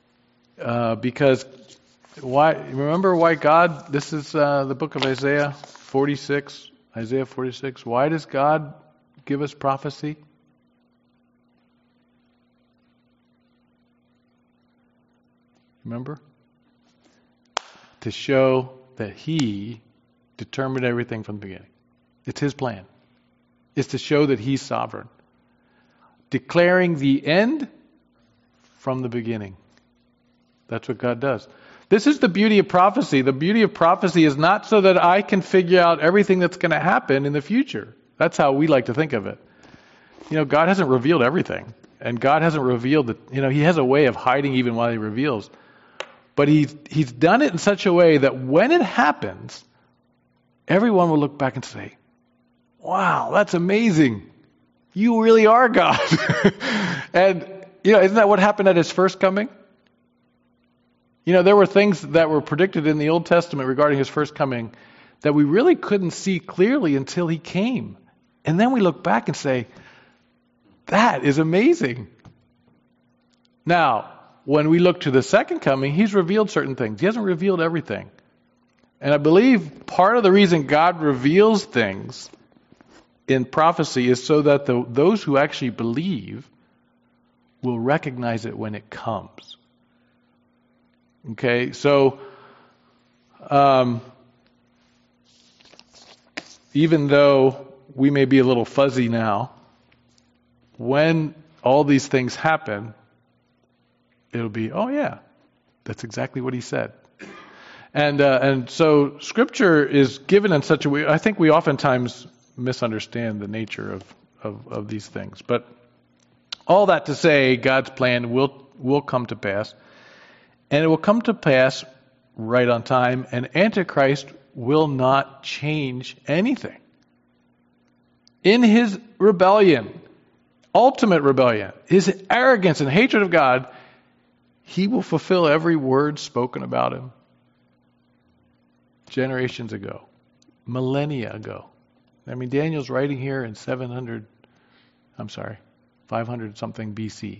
[SPEAKER 1] uh, because why? Remember why God? This is uh, the book of Isaiah forty-six. Isaiah forty-six, why does God give us prophecy? Remember? To show that He determined everything from the beginning. It's His plan. It's to show that He's sovereign. Declaring the end from the beginning. That's what God does. This is the beauty of prophecy. The beauty of prophecy is not so that I can figure out everything that's going to happen in the future. That's how we like to think of it. You know, God hasn't revealed everything. And God hasn't revealed that, you know, He has a way of hiding even while He reveals. But He's, he's done it in such a way that when it happens, everyone will look back and say, wow, that's amazing. You really are God. And, you know, isn't that what happened at His first coming? You know, there were things that were predicted in the Old Testament regarding His first coming that we really couldn't see clearly until He came. And then we look back and say, that is amazing. Now, when we look to the second coming, He's revealed certain things. He hasn't revealed everything. And I believe part of the reason God reveals things in prophecy is so that the, those who actually believe will recognize it when it comes. Okay, so um, even though we may be a little fuzzy now, when all these things happen, it'll be, oh yeah, that's exactly what he said. And uh, and so Scripture is given in such a way, I think we oftentimes misunderstand the nature of, of, of these things. But all that to say, God's plan will will come to pass. And it will come to pass right on time. And Antichrist will not change anything. In his rebellion, ultimate rebellion, his arrogance and hatred of God, he will fulfill every word spoken about him generations ago, millennia ago. I mean, Daniel's writing here in seven hundred, I'm sorry, five hundred something B C.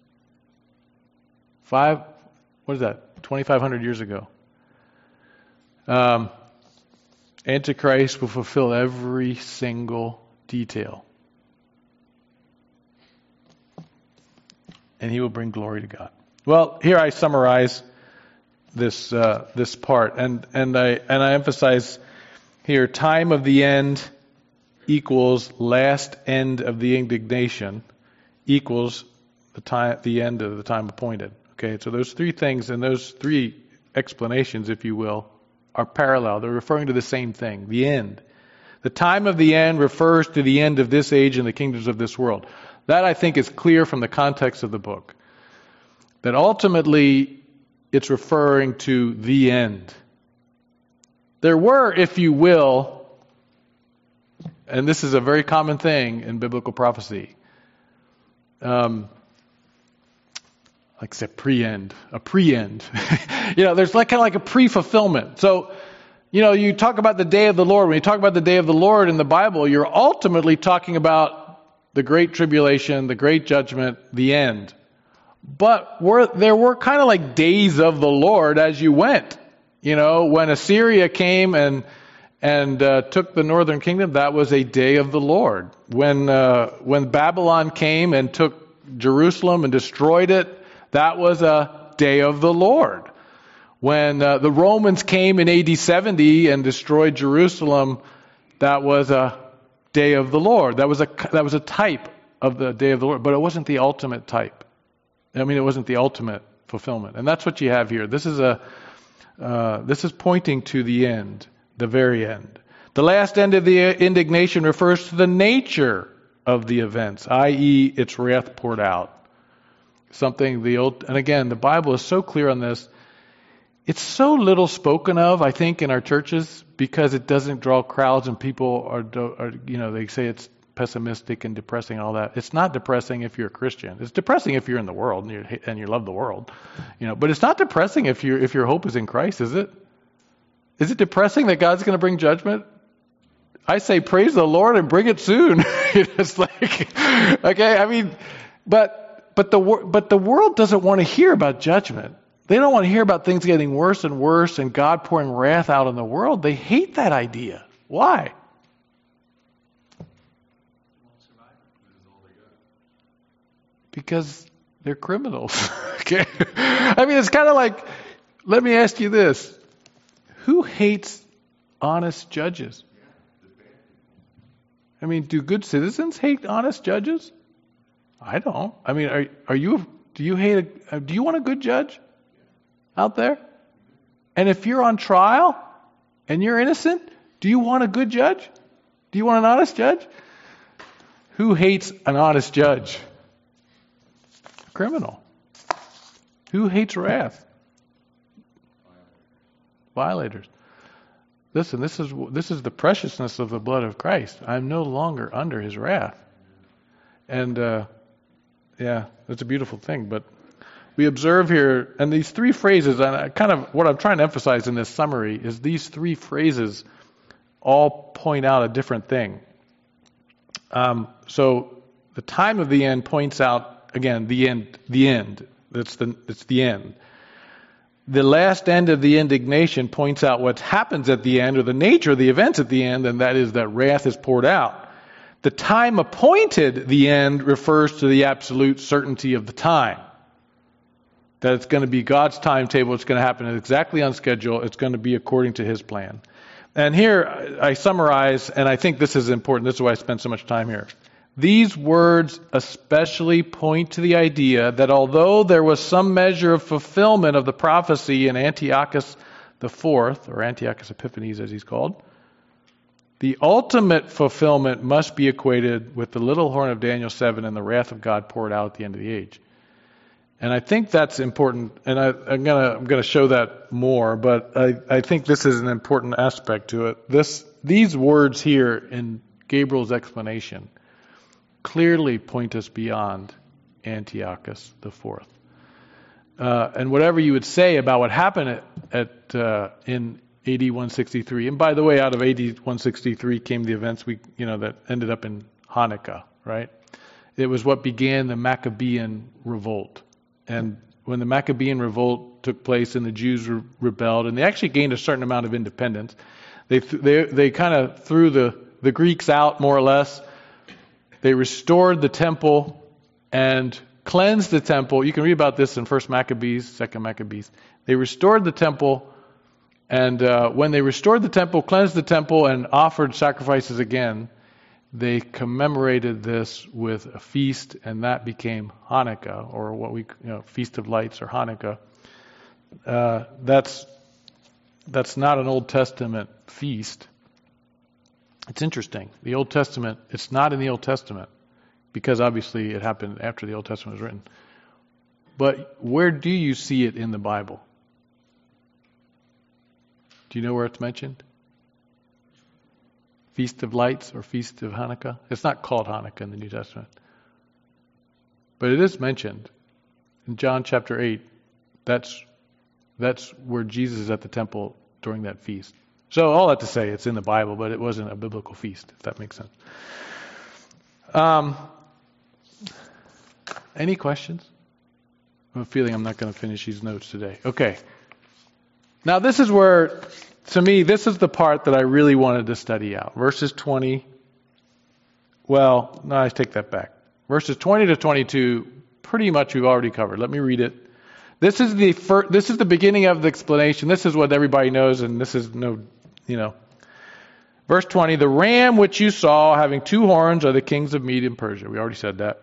[SPEAKER 1] Five, what is that, twenty-five hundred years ago. Um, Antichrist will fulfill every single detail. And he will bring glory to God. Well, here I summarize this uh, this part, and and I and I emphasize here: time of the end equals last end of the indignation equals the time the end of the time appointed. Okay, so those three things and those three explanations, if you will, are parallel. They're referring to the same thing: the end. The time of the end refers to the end of this age and the kingdoms of this world. That, I think, is clear from the context of the book. That ultimately it's referring to the end. There were, if you will, and this is a very common thing in biblical prophecy, um, like I said, pre-end, a pre-end. you know, there's like kind of like a pre-fulfillment. So, you know, you talk about the day of the Lord. When you talk about the day of the Lord in the Bible, you're ultimately talking about the great tribulation, the great judgment, the end. But were, there were kind of like days of the Lord as you went. You know, when Assyria came and and uh, took the northern kingdom, that was a day of the Lord. When uh, when Babylon came and took Jerusalem and destroyed it, that was a day of the Lord. When uh, the Romans came in A D seventy and destroyed Jerusalem, that was a day of the Lord. That was a that was a type of the day of the Lord, but it wasn't the ultimate type. I mean, it wasn't the ultimate fulfillment, and that's what you have here. This is a uh, this is pointing to the end, the very end. The last end of the indignation refers to the nature of the events, that is, its wrath poured out. Something the old, and again, the Bible is so clear on this. It's so little spoken of, I think, in our churches because it doesn't draw crowds, and people are, are you know, they say it's pessimistic and depressing and all that. It's not depressing if you're a Christian. It's depressing if you're in the world and you and you love the world, you know. But it's not depressing if your if your hope is in Christ, is it? Is it depressing that God's going to bring judgment? I say praise the Lord and bring it soon. It's like, okay, I mean, but but the but the world doesn't want to hear about judgment. They don't want to hear about things getting worse and worse and God pouring wrath out on the world. They hate that idea. Why? Because they're criminals. Okay? I mean, it's kind of like, let me ask you this. Who hates honest judges? I mean, do good citizens hate honest judges? I don't. I mean, are are you, do you hate a, do you want a good judge out there? And if you're on trial and you're innocent, do you want a good judge? Do you want an honest judge? Who hates an honest judge? Criminal. Who hates wrath? Violators. Listen, this is this is the preciousness of the blood of Christ. I'm no longer under His wrath. And uh, yeah, it's a beautiful thing. But we observe here, and these three phrases, and I kind of what I'm trying to emphasize in this summary is these three phrases all point out a different thing. Um, so the time of the end points out. Again, the end, the end. That's the, it's the end. The last end of the indignation points out what happens at the end, or the nature of the events at the end, and that is that wrath is poured out. The time appointed, the end, refers to the absolute certainty of the time. That it's going to be God's timetable, it's going to happen exactly on schedule, it's going to be according to His plan. And here I summarize, and I think this is important, this is why I spent so much time here. These words especially point to the idea that although there was some measure of fulfillment of the prophecy in Antiochus the Fourth, or Antiochus Epiphanes as he's called, the ultimate fulfillment must be equated with the little horn of Daniel seven and the wrath of God poured out at the end of the age. And I think that's important, and I, I'm gonna I'm gonna show that more, but I, I think this is an important aspect to it. This these words here in Gabriel's explanation clearly point us beyond Antiochus the Fourth. Uh, and whatever you would say about what happened at, at uh, in A D one sixty-three, and by the way, out of A D one sixty-three came the events we you know that ended up in Hanukkah, right? It was what began the Maccabean revolt. And when the Maccabean revolt took place and the Jews re- rebelled, and they actually gained a certain amount of independence, they th- they they kind of threw the, the Greeks out more or less. They restored the temple and cleansed the temple. You can read about this in First Maccabees, Second Maccabees. They restored the temple, and uh, when they restored the temple, cleansed the temple, and offered sacrifices again, they commemorated this with a feast, and that became Hanukkah, or what we, you know, Feast of Lights or Hanukkah. Uh, that's that's not an Old Testament feast. It's interesting. The Old Testament, it's not in the Old Testament, because obviously it happened after the Old Testament was written. But where do you see it in the Bible? Do you know where it's mentioned? Feast of Lights or Feast of Hanukkah? It's not called Hanukkah in the New Testament. But it is mentioned in John chapter eight. That's that's where Jesus is at the temple during that feast. So all that to say, it's in the Bible, but it wasn't a biblical feast, if that makes sense. Um, any questions? I have a feeling I'm not going to finish these notes today. Okay. Now this is where, to me, this is the part that I really wanted to study out. Verses twenty, well, no, I take that back. Verses twenty to twenty-two, pretty much we've already covered. Let me read it. This is the first, this is the beginning of the explanation. This is what everybody knows, and this is no, you know. Verse twenty, the ram which you saw having two horns are the kings of Media and Persia. We already said that.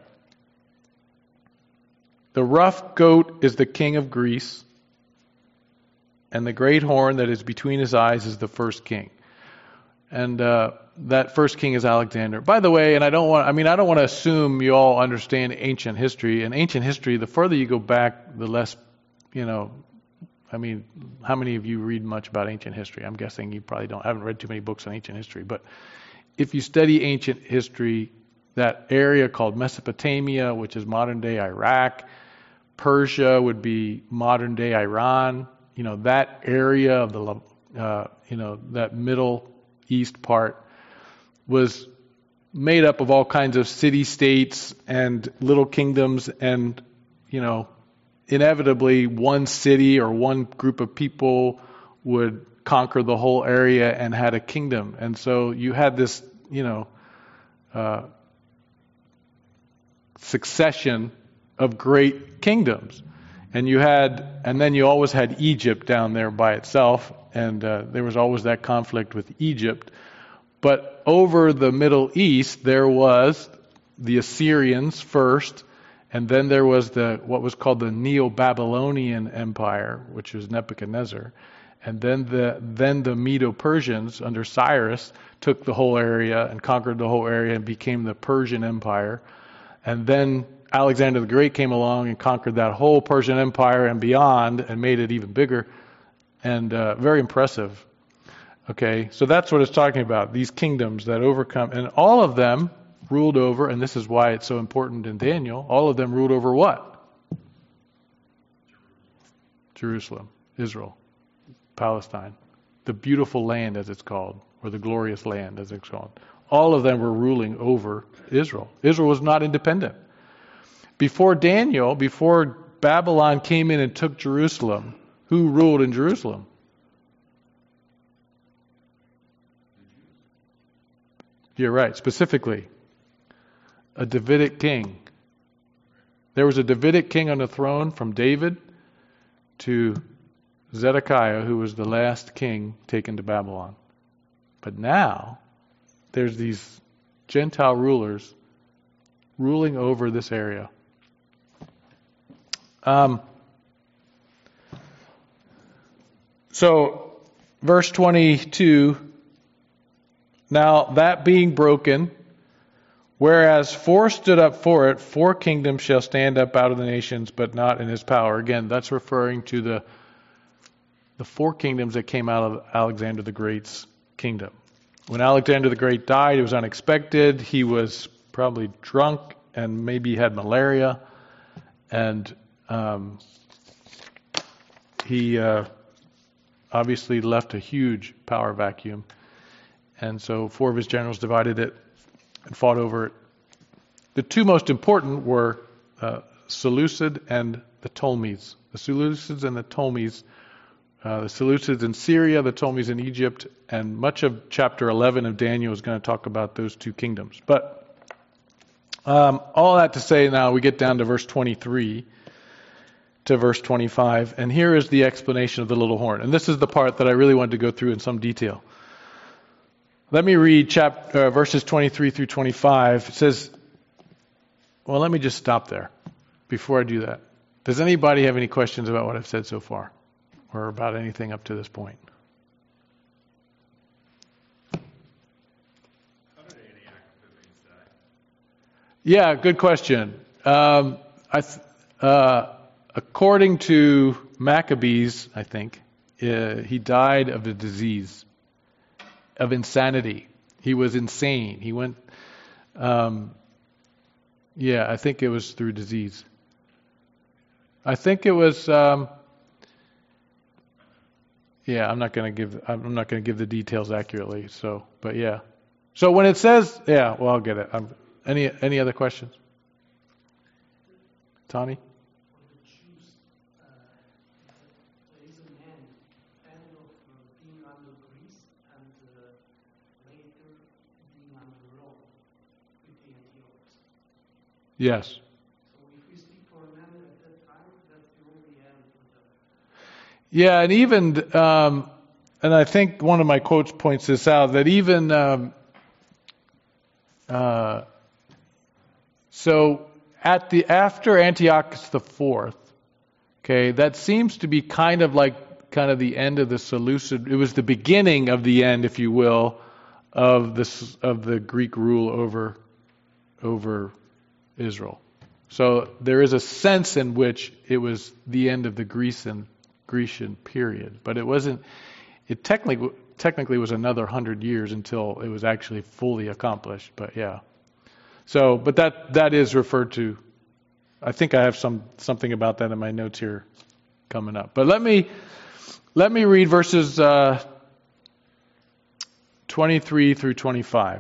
[SPEAKER 1] The rough goat is the king of Greece, and the great horn that is between his eyes is the first king. And uh, that first king is Alexander. By the way, and I don't want, I mean, I don't want to assume you all understand ancient history. In ancient history, the further you go back, the less, you know, I mean, how many of you read much about ancient history? I'm guessing you probably don't, haven't read too many books on ancient history. But if you study ancient history, that area called Mesopotamia, which is modern-day Iraq, Persia would be modern-day Iran, you know, that area of the, uh, you know, that Middle East part was made up of all kinds of city-states and little kingdoms, and, you know, inevitably one city or one group of people would conquer the whole area and had a kingdom. And so you had this, you know, uh, succession of great kingdoms. And you had, and then you always had Egypt down there by itself, and uh, there was always that conflict with Egypt. But over the Middle East, there was the Assyrians first, and then there was the what was called the Neo-Babylonian Empire, which was Nebuchadnezzar, and then the then the Medo-Persians under Cyrus took the whole area and conquered the whole area and became the Persian Empire, and then Alexander the Great came along and conquered that whole Persian Empire and beyond and made it even bigger, and uh, very impressive. Okay, so that's what it's talking about, these kingdoms that overcome, and all of them ruled over, and this is why it's so important in Daniel, all of them ruled over what? Jerusalem, Israel, Palestine, the beautiful land as it's called, or the glorious land as it's called. All of them were ruling over Israel. Israel was not independent. Before Daniel, before Babylon came in and took Jerusalem, who ruled in Jerusalem? You're right, specifically. a Davidic king. There was a Davidic king on the throne from David to Zedekiah, who was the last king taken to Babylon. But now, there's these Gentile rulers ruling over this area. Um, so, verse twenty-two, now that being broken, whereas four stood up for it, four kingdoms shall stand up out of the nations, but not in his power. Again, that's referring to the the four kingdoms that came out of Alexander the Great's kingdom. When Alexander the Great died, it was unexpected. He was probably drunk and maybe had malaria, and um, he uh, obviously left a huge power vacuum. And so four of his generals divided it and fought over it. The two most important were uh, Seleucid and the Ptolemies. The Seleucids and the Ptolemies. Uh, the Seleucids in Syria, the Ptolemies in Egypt, and much of chapter eleven of Daniel is going to talk about those two kingdoms. But um, all that to say, now we get down to verse twenty-three to verse twenty-five, and here is the explanation of the little horn. And this is the part that I really wanted to go through in some detail. Let me read chap- uh, verses twenty-three through twenty-five. It says, well, let me just stop there before I do that. Does anybody have any questions about what I've said so far? Or about anything up to this point?
[SPEAKER 3] How did Antioch Epiphanes die?
[SPEAKER 1] Yeah, good question. Um, I th- uh, according to Maccabees, I think, uh, he died of a disease, of insanity. He was insane. He went, um, yeah, I think it was through disease. I think it was... Um, Yeah, I'm not going to give I'm not going to give the details accurately. So, but yeah. So when it says, yeah, well, I'll get it. Um, any any other questions? Tani?
[SPEAKER 6] For the Jews, uh, there is a man kind of uh, being under Greece and uh, later being under Rome with the Antiochs.
[SPEAKER 1] Yes.
[SPEAKER 6] So if we speak for a man at that time, that's the only end for the
[SPEAKER 1] Yeah, and even, um, and I think one of my quotes points this out, that even, um, uh, so at the, after Antiochus the Fourth, okay, that seems to be kind of like, kind of the end of the Seleucid, it was the beginning of the end, if you will, of this, of the Greek rule over, over Israel. So there is a sense in which it was the end of the Grecian Grecian period, but it wasn't. It technically technically was another hundred years until it was actually fully accomplished. But yeah, so but that that is referred to. I think I have some something about that in my notes here coming up. But let me let me read verses uh, twenty-three through twenty-five.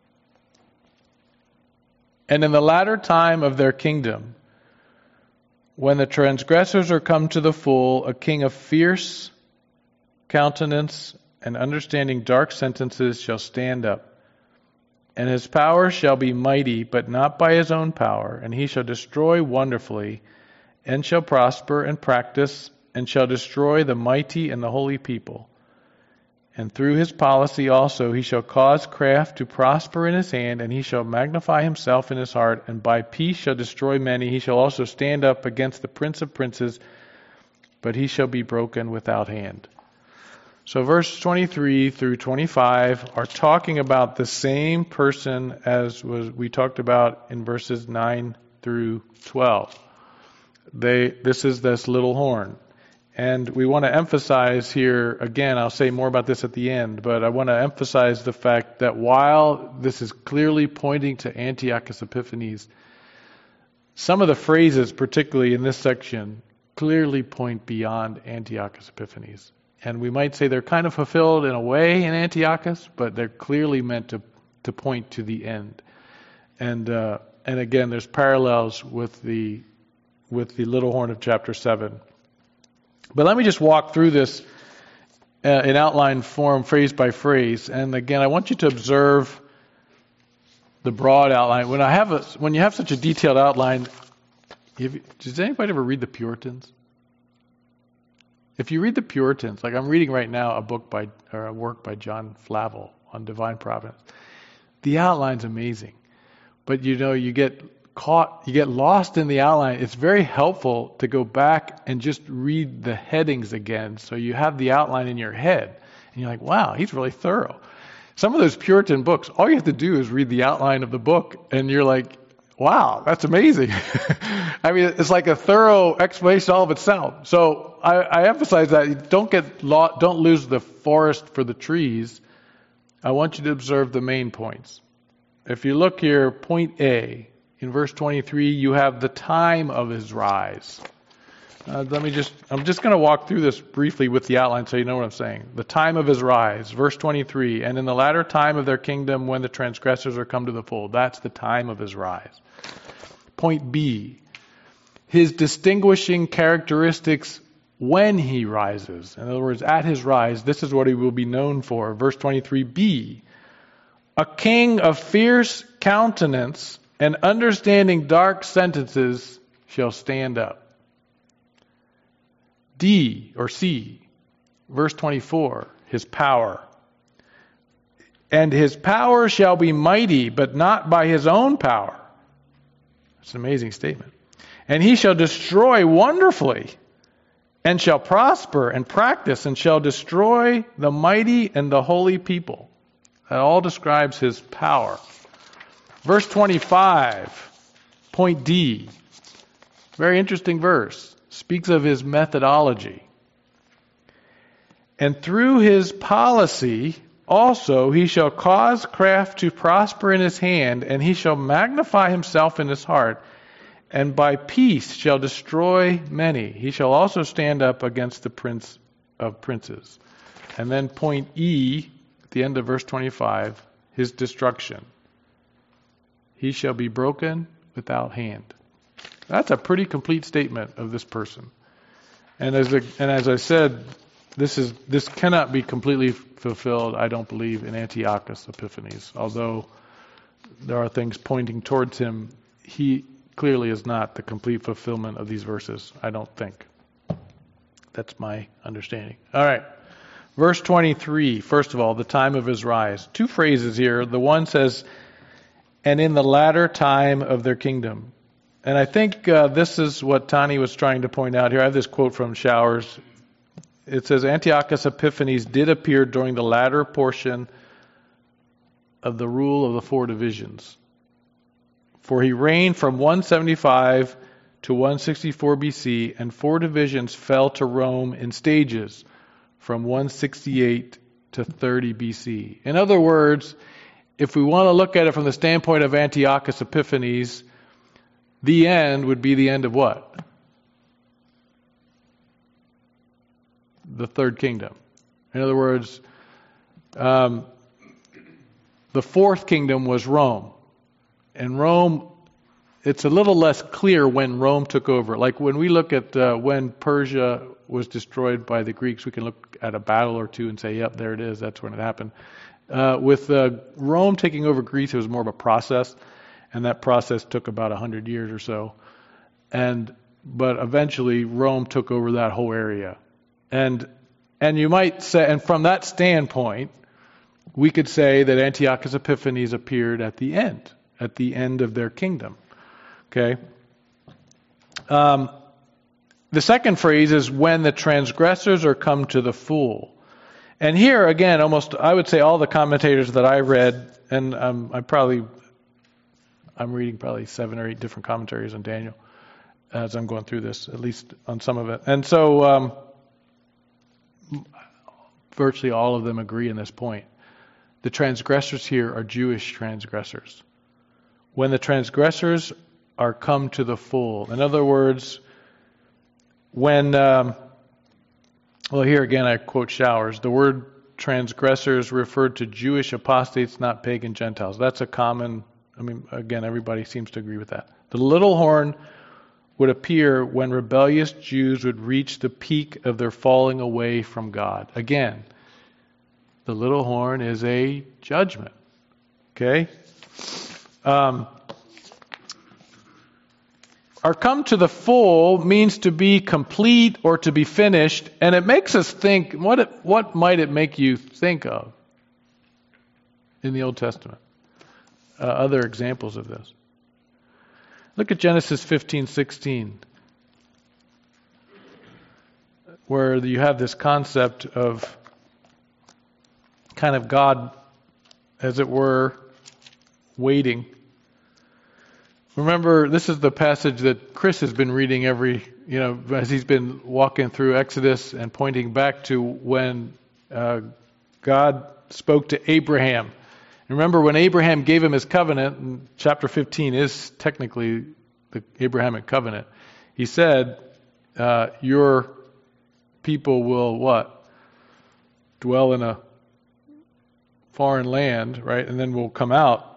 [SPEAKER 1] And in the latter time of their kingdom, when the transgressors are come to the full, a king of fierce countenance and understanding dark sentences shall stand up. And his power shall be mighty, but not by his own power. And he shall destroy wonderfully, and shall prosper and practice, and shall destroy the mighty and the holy people. And through his policy also he shall cause craft to prosper in his hand, and he shall magnify himself in his heart, and by peace shall destroy many. He shall also stand up against the prince of princes, but he shall be broken without hand. So verse twenty-three through twenty-five are talking about the same person as was we talked about in verses nine through twelve. They this is this little horn. And we want to emphasize here, again, I'll say more about this at the end, but I want to emphasize the fact that while this is clearly pointing to Antiochus Epiphanes, some of the phrases, particularly in this section, clearly point beyond Antiochus Epiphanes. And we might say they're kind of fulfilled in a way in Antiochus, but they're clearly meant to, to point to the end. And uh, and again, there's parallels with the with the little horn of chapter seven. But let me just walk through this uh, in outline form, phrase by phrase. And again, I want you to observe the broad outline. When I have a, when you have such a detailed outline, if, does anybody ever read the Puritans? If you read the Puritans, like I'm reading right now a book by, or a work by John Flavel on divine providence. The outline's amazing. But you know, you get caught, you get lost in the outline. It's very helpful to go back and just read the headings again so you have the outline in your head. And you're like, wow, he's really thorough. Some of those Puritan books, all you have to do is read the outline of the book and you're like, wow, that's amazing. I mean, it's like a thorough explanation all of itself. So I, I emphasize that don't get lo- don't lose the forest for the trees. I want you to observe the main points. If you look here, point A, in verse twenty-three, you have the time of his rise. Uh, let me just, I'm just going to walk through this briefly with the outline so you know what I'm saying. The time of his rise, verse twenty-three, and in the latter time of their kingdom when the transgressors are come to the fold. That's the time of his rise. Point B, his distinguishing characteristics when he rises. In other words, at his rise, this is what he will be known for. Verse twenty-three b, a king of fierce countenance and understanding dark sentences shall stand up. D or C, verse twenty-four, his power. And his power shall be mighty, but not by his own power. It's an amazing statement. And he shall destroy wonderfully, and shall prosper and practice, and shall destroy the mighty and the holy people. That all describes his power. Verse twenty-five, point D, very interesting verse. Speaks of his methodology. And through his policy also he shall cause craft to prosper in his hand, and he shall magnify himself in his heart, and by peace shall destroy many. He shall also stand up against the prince of princes. And then point E, at the end of verse twenty-five, his destruction. He shall be broken without hand. That's a pretty complete statement of this person. And as a, and as I said, this is this cannot be completely fulfilled, I don't believe, in Antiochus Epiphanes. Although there are things pointing towards him, he clearly is not the complete fulfillment of these verses, I don't think. That's my understanding. All right. Verse twenty-three, first of all, the time of his rise. Two phrases here. The one says, and in the latter time of their kingdom. And I think uh, this is what Tani was trying to point out here. I have this quote from Showers. It says, Antiochus Epiphanes did appear during the latter portion of the rule of the four divisions. For he reigned from one seventy-five to one sixty-four B C, and four divisions fell to Rome in stages from one sixty-eight to thirty B C. In other words, if we want to look at it from the standpoint of Antiochus Epiphanes, the end would be the end of what? The third kingdom. In other words, um, the fourth kingdom was Rome. And Rome, it's a little less clear when Rome took over. Like when we look at uh, when Persia was destroyed by the Greeks, we can look at a battle or two and say, yep, there it is, that's when it happened. Uh, with uh, Rome taking over Greece, it was more of a process. And that process took about a hundred years or so. And but eventually Rome took over that whole area. And and you might say, and from that standpoint, we could say that Antiochus Epiphanes appeared at the end, at the end of their kingdom. Okay. Um, the second phrase is when the transgressors are come to the full. And here again, almost I would say all the commentators that I read, and um, I probably. I'm reading probably seven or eight different commentaries on Daniel as I'm going through this, at least on some of it. And so um, virtually all of them agree in this point. The transgressors here are Jewish transgressors. When the transgressors are come to the full. In other words, when, um, well, here again I quote Showers, the word transgressors referred to Jewish apostates, not pagan Gentiles. That's a common I mean, again, everybody seems to agree with that. The little horn would appear when rebellious Jews would reach the peak of their falling away from God. Again, the little horn is a judgment. Okay? Um, Or come to the full means to be complete or to be finished, and it makes us think, what it, what might it make you think of in the Old Testament? Uh, other examples of this. Look at Genesis fifteen sixteen, where you have this concept of kind of God, as it were, waiting. Remember, this is the passage that Chris has been reading every, you know, as he's been walking through Exodus and pointing back to when uh, God spoke to Abraham. Remember, when Abraham gave him his covenant, and chapter fifteen is technically the Abrahamic covenant, he said, uh, your people will what? Dwell in a foreign land, right? And then will come out.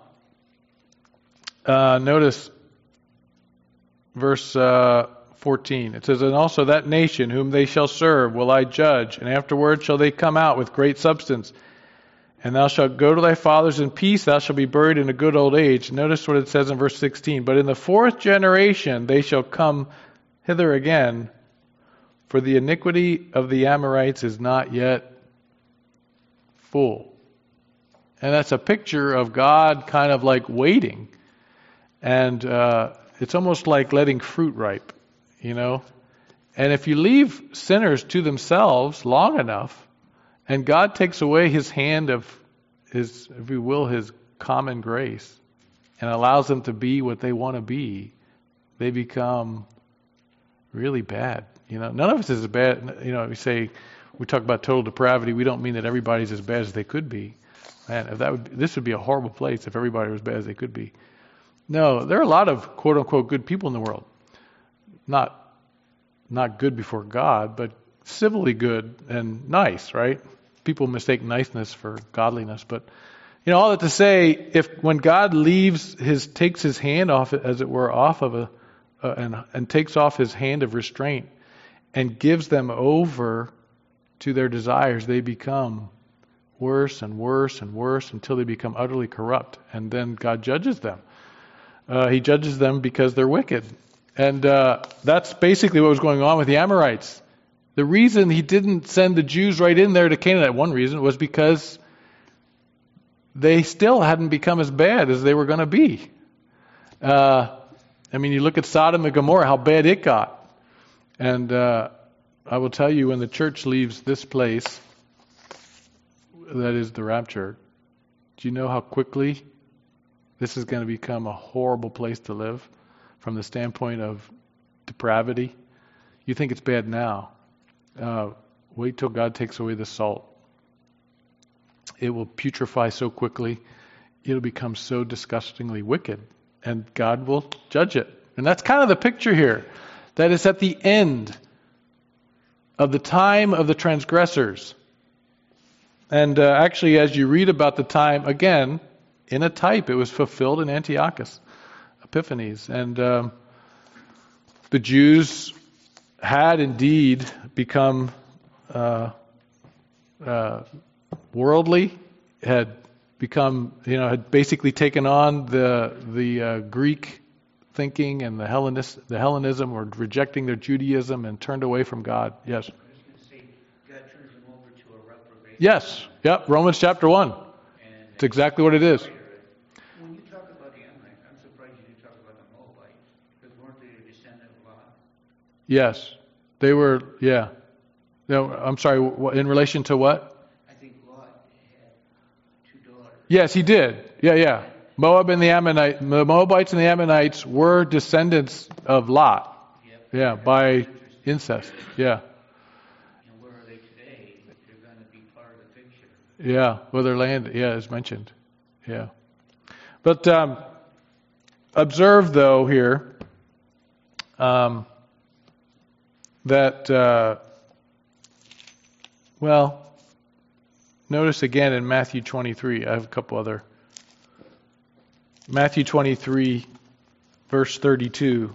[SPEAKER 1] Uh, notice verse uh, fourteen. It says, and also that nation whom they shall serve will I judge, and afterward shall they come out with great substance. And thou shalt go to thy fathers in peace, thou shalt be buried in a good old age. Notice what it says in verse sixteen. But in the fourth generation they shall come hither again, for the iniquity of the Amorites is not yet full. And that's a picture of God kind of like waiting. And uh, it's almost like letting fruit ripe, you know. And if you leave sinners to themselves long enough, and God takes away his hand of his, if you will, his common grace, and allows them to be what they want to be, they become really bad. You know, none of us is as bad. You know, we say we talk about total depravity. We don't mean that everybody's as bad as they could be. Man, if that would, this would be a horrible place if everybody was as bad as they could be. No, there are a lot of quote unquote good people in the world. Not not good before God, but civilly good and nice, right? People mistake niceness for godliness, but you know, all that to say, if when God leaves his takes his hand off, as it were, off of a uh, and and takes off his hand of restraint and gives them over to their desires, they become worse and worse and worse until they become utterly corrupt, and then God judges them. Uh, he judges them because they're wicked. And uh, that's basically what was going on with the Amorites. The reason he didn't send the Jews right in there to Canaan, one reason, was because they still hadn't become as bad as they were going to be. Uh, I mean, you look at Sodom and Gomorrah, how bad it got. And uh, I will tell you, when the church leaves this place, that is the rapture, do you know how quickly this is going to become a horrible place to live from the standpoint of depravity? You think it's bad now. Uh, wait till God takes away the salt. It will putrefy so quickly. It'll become so disgustingly wicked. And God will judge it. And that's kind of the picture here. That it's at the end of the time of the transgressors. And uh, actually, as you read about the time, again, in a type, it was fulfilled in Antiochus Epiphanes. And um, the Jews had indeed become uh, uh, worldly, had become, you know, had basically taken on the the uh, Greek thinking and the Hellenist, the Hellenism, or rejecting their Judaism and turned away from God. Yes.
[SPEAKER 2] I was going to say, God turns them over to a reprobate.
[SPEAKER 1] Yes. Yep. Romans chapter one.
[SPEAKER 2] And
[SPEAKER 1] It's exactly what it is.
[SPEAKER 2] when you talk about the Amorites, I'm surprised you didn't talk about the Moabites, because weren't they a descendant of Lot?
[SPEAKER 1] Yes. They were. Yeah. No, I'm sorry. wh- In relation to what?
[SPEAKER 2] I think Lot had two daughters.
[SPEAKER 1] Yes, he did. Yeah, yeah. Moab and the Ammonite, the Moabites and the Ammonites were descendants of Lot.
[SPEAKER 2] Yep.
[SPEAKER 1] Yeah, by incest. Yeah,
[SPEAKER 2] And where are they today? They're going to be part of the picture.
[SPEAKER 1] yeah. Well, their land, yeah, is mentioned. Yeah, but um, observe though here um, that uh, well, notice again in Matthew twenty-three. I have a couple other. Matthew twenty-three, verse thirty-two.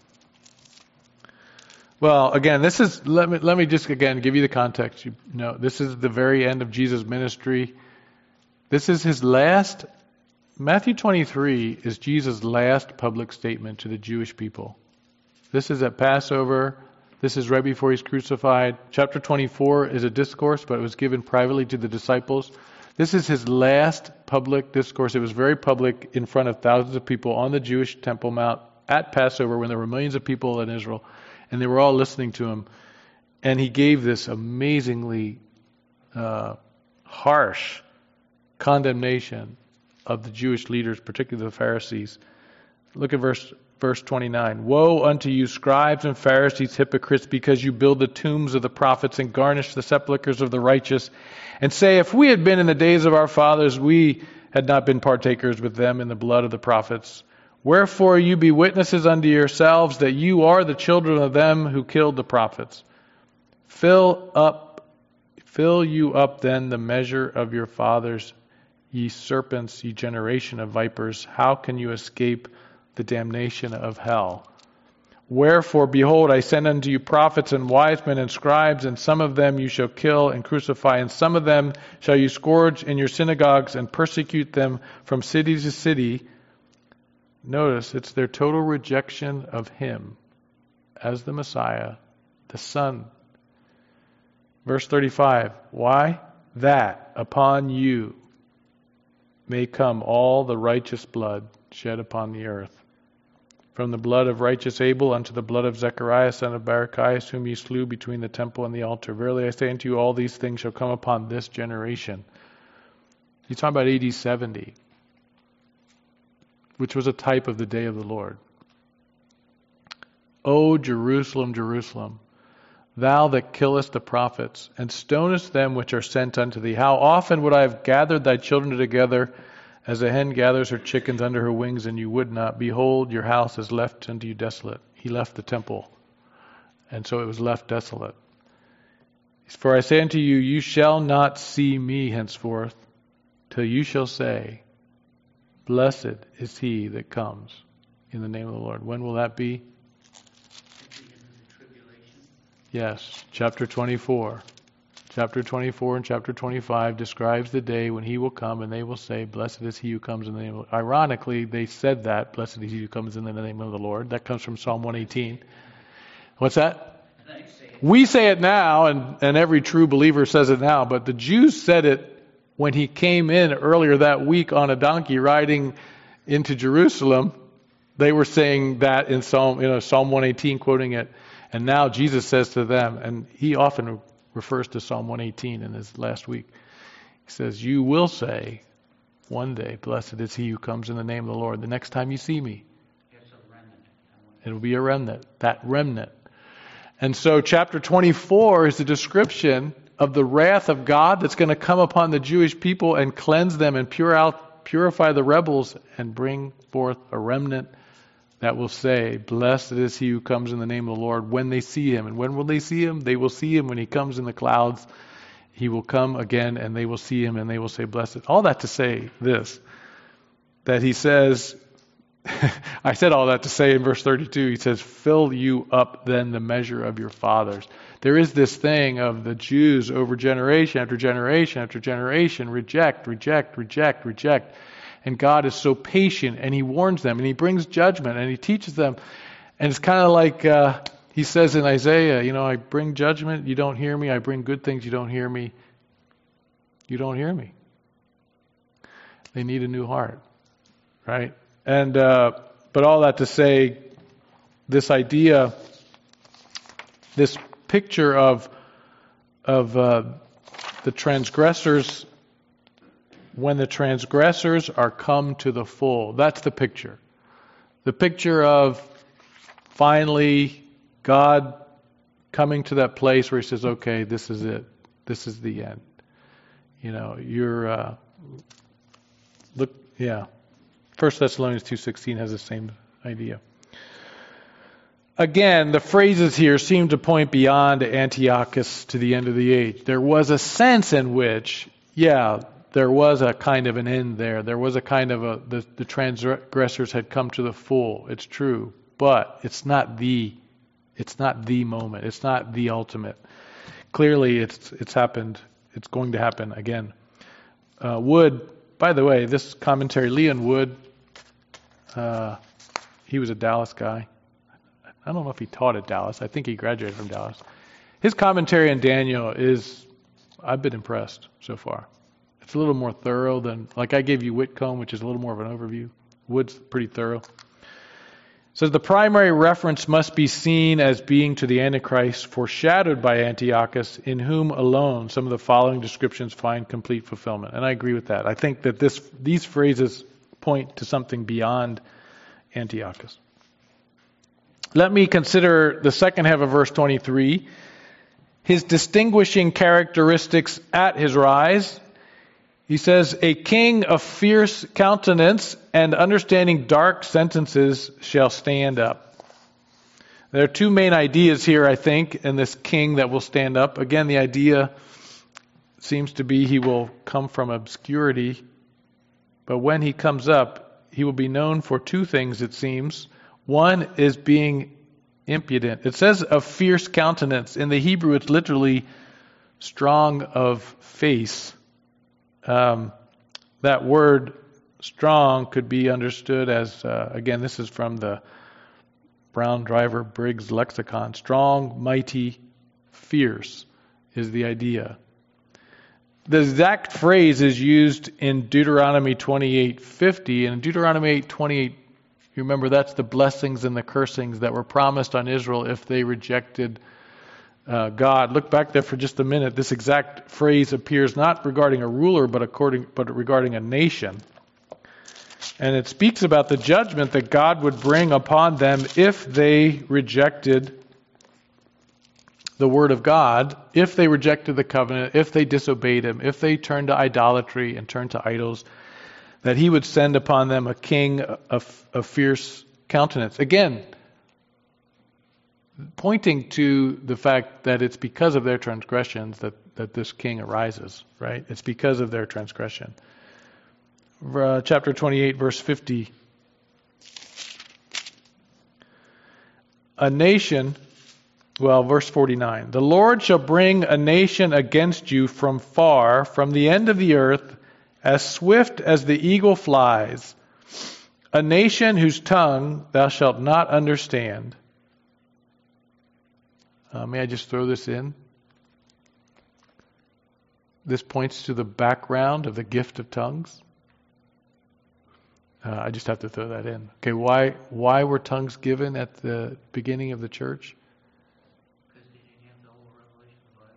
[SPEAKER 1] Well, again, this is, let me let me just again give you the context. You know, this is the very end of Jesus' ministry. This is his last Matthew twenty-three is Jesus' last public statement to the Jewish people. This is at Passover. This is right before he's crucified. Chapter twenty-four is a discourse, but it was given privately to the disciples. This is his last public discourse. It was very public in front of thousands of people on the Jewish Temple Mount at Passover when there were millions of people in Israel, and they were all listening to him. And he gave this amazingly uh, harsh condemnation of the Jewish leaders, particularly the Pharisees. Look at verse verse twenty-nine. Woe unto you, scribes and Pharisees, hypocrites, because you build the tombs of the prophets and garnish the sepulchres of the righteous, and say, if we had been in the days of our fathers, we had not been partakers with them in the blood of the prophets. Wherefore you be witnesses unto yourselves that you are the children of them who killed the prophets. Fill up, fill you up then the measure of your fathers, ye serpents, ye generation of vipers. How can you escape the damnation of hell? Wherefore, behold, I send unto you prophets and wise men and scribes, and some of them you shall kill and crucify, and some of them shall you scourge in your synagogues and persecute them from city to city. Notice, it's their total rejection of him as the Messiah, the Son. Verse thirty-five, why? That upon you may come all the righteous blood shed upon the earth, from the blood of righteous Abel unto the blood of Zechariah son of Barachias, whom ye slew between the temple and the altar. Verily I say unto you, all these things shall come upon this generation. He's talking about A D seventy, which was a type of the day of the Lord. O Jerusalem, Jerusalem, thou that killest the prophets, and stonest them which are sent unto thee, how often would I have gathered thy children together, as a hen gathers her chickens under her wings, and you would not. Behold, your house is left unto you desolate. He left the temple, and so it was left desolate. For I say unto you, you shall not see me henceforth, till you shall say, blessed is he that comes in the name of the Lord. When will that be?
[SPEAKER 2] At the end of the tribulation.
[SPEAKER 1] Yes, chapter twenty-four. Chapter twenty-four and chapter twenty-five describes the day when he will come and they will say, blessed is he who comes in the name of the Lord. Ironically, they said that, blessed is he who comes in the name of the Lord. That comes from Psalm one eighteen. What's that?
[SPEAKER 2] And I say it.
[SPEAKER 1] We say it now, and, and every true believer says it now, but the Jews said it when he came in earlier that week on a donkey riding into Jerusalem. They were saying that in Psalm, you know, Psalm one eighteen, quoting it. And now Jesus says to them, and he often refers to Psalm one eighteen in his last week. He says, you will say one day, blessed is he who comes in the name of the Lord. The next time you see me,
[SPEAKER 2] It's a remnant.
[SPEAKER 1] it'll be a remnant, that remnant. And so chapter twenty-four is a description of the wrath of God that's going to come upon the Jewish people and cleanse them and pure out, purify the rebels and bring forth a remnant that will say, blessed is he who comes in the name of the Lord when they see him. And when will they see him? They will see him when he comes in the clouds. He will come again and they will see him and they will say, blessed. All that to say this, that he says, I said all that to say in verse thirty-two, he says, fill you up then the measure of your fathers. There is this thing of the Jews over generation after generation after generation, reject, reject, reject, reject. And God is so patient, and he warns them, and he brings judgment, and he teaches them. And it's kind of like uh, he says in Isaiah, you know, I bring judgment, you don't hear me. I bring good things, you don't hear me. You don't hear me. They need a new heart, right? And uh, but all that to say, this idea, this picture of of uh, the transgressors. When the transgressors are come to the full. That's the picture. The picture of finally God coming to that place where he says, okay, this is it. This is the end. You know, you're, uh, look, yeah. First Thessalonians two sixteen has the same idea. Again, the phrases here seem to point beyond Antiochus to the end of the age. There was a sense in which, yeah, there was a kind of an end there. There was a kind of a, the, the transgressors had come to the full. It's true. But it's not the, it's not the moment. It's not the ultimate. Clearly it's, it's happened. It's going to happen again. Uh, Wood by the way, this commentary, Leon Wood, uh, he was a Dallas guy. I don't know if he taught at Dallas. I think he graduated from Dallas. His commentary on Daniel is, I've been impressed so far. It's a little more thorough than, like I gave you Whitcomb, which is a little more of an overview. Wood's pretty thorough. It says the primary reference must be seen as being to the Antichrist foreshadowed by Antiochus, in whom alone some of the following descriptions find complete fulfillment. And I agree with that. I think that this these phrases point to something beyond Antiochus. Let me consider the second half of verse twenty-three. His distinguishing characteristics at his rise. He says, a king of fierce countenance and understanding dark sentences shall stand up. There are two main ideas here, I think, in this king that will stand up. Again, the idea seems to be he will come from obscurity, but when he comes up, he will be known for two things, it seems. One is being impudent. It says of fierce countenance. In the Hebrew, it's literally strong of face. Um, that word strong could be understood as, uh, again, this is from the Brown Driver Briggs lexicon. Strong, mighty, fierce is the idea. The exact phrase is used in Deuteronomy twenty-eight fifty. And in Deuteronomy eight twenty-eight, you remember that's the blessings and the cursings that were promised on Israel if they rejected Uh, God. Look back there for just a minute. This exact phrase appears not regarding a ruler, but according, but regarding a nation. And it speaks about the judgment that God would bring upon them if they rejected the word of God, if they rejected the covenant, if they disobeyed him, if they turned to idolatry and turned to idols, that he would send upon them a king of, of fierce countenance. Again, pointing to the fact that it's because of their transgressions that, that this king arises, right? It's because of their transgression. Uh, chapter twenty-eight, verse fifty. A nation, well, verse forty-nine. The Lord shall bring a nation against you from far, from the end of the earth, as swift as the eagle flies. A nation whose tongue thou shalt not understand. Uh, may I just throw this in? This points to the background of the gift of tongues. Uh, I just have to throw that in. Okay, why why were tongues given at the beginning of the church?
[SPEAKER 2] Because they didn't have the whole revelation of the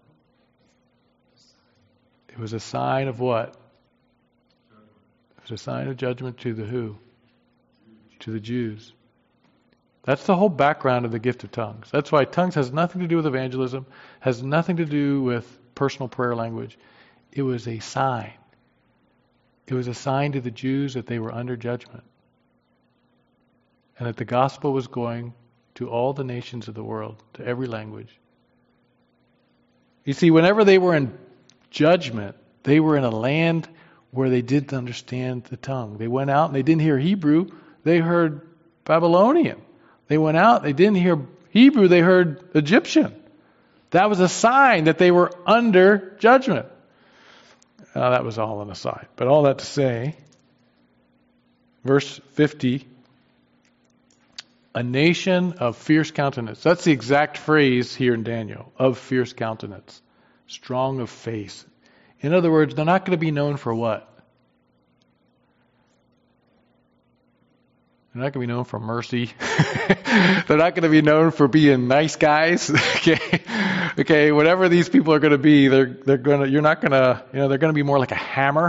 [SPEAKER 2] Bible.
[SPEAKER 1] It was a sign of what? It was a sign of judgment to the who? To the Jews. That's the whole background of the gift of tongues. That's why tongues has nothing to do with evangelism, has nothing to do with personal prayer language. It was a sign. It was a sign to the Jews that they were under judgment. And that the gospel was going to all the nations of the world, to every language. You see, whenever they were in judgment, they were in a land where they didn't understand the tongue. They went out and they didn't hear Hebrew, they heard Babylonian. They went out, they didn't hear Hebrew, they heard Egyptian. That was a sign that they were under judgment. Uh, that was all an aside. But all that to say, verse fifty, a nation of fierce countenance. That's the exact phrase here in Daniel, of fierce countenance. Strong of face. In other words, they're not going to be known for what? They're not going to be known for mercy. They're not going to be known for being nice guys. okay, okay. Whatever these people are going to be, they're they're going to. You're not going to. You know, they're going to be more like a hammer.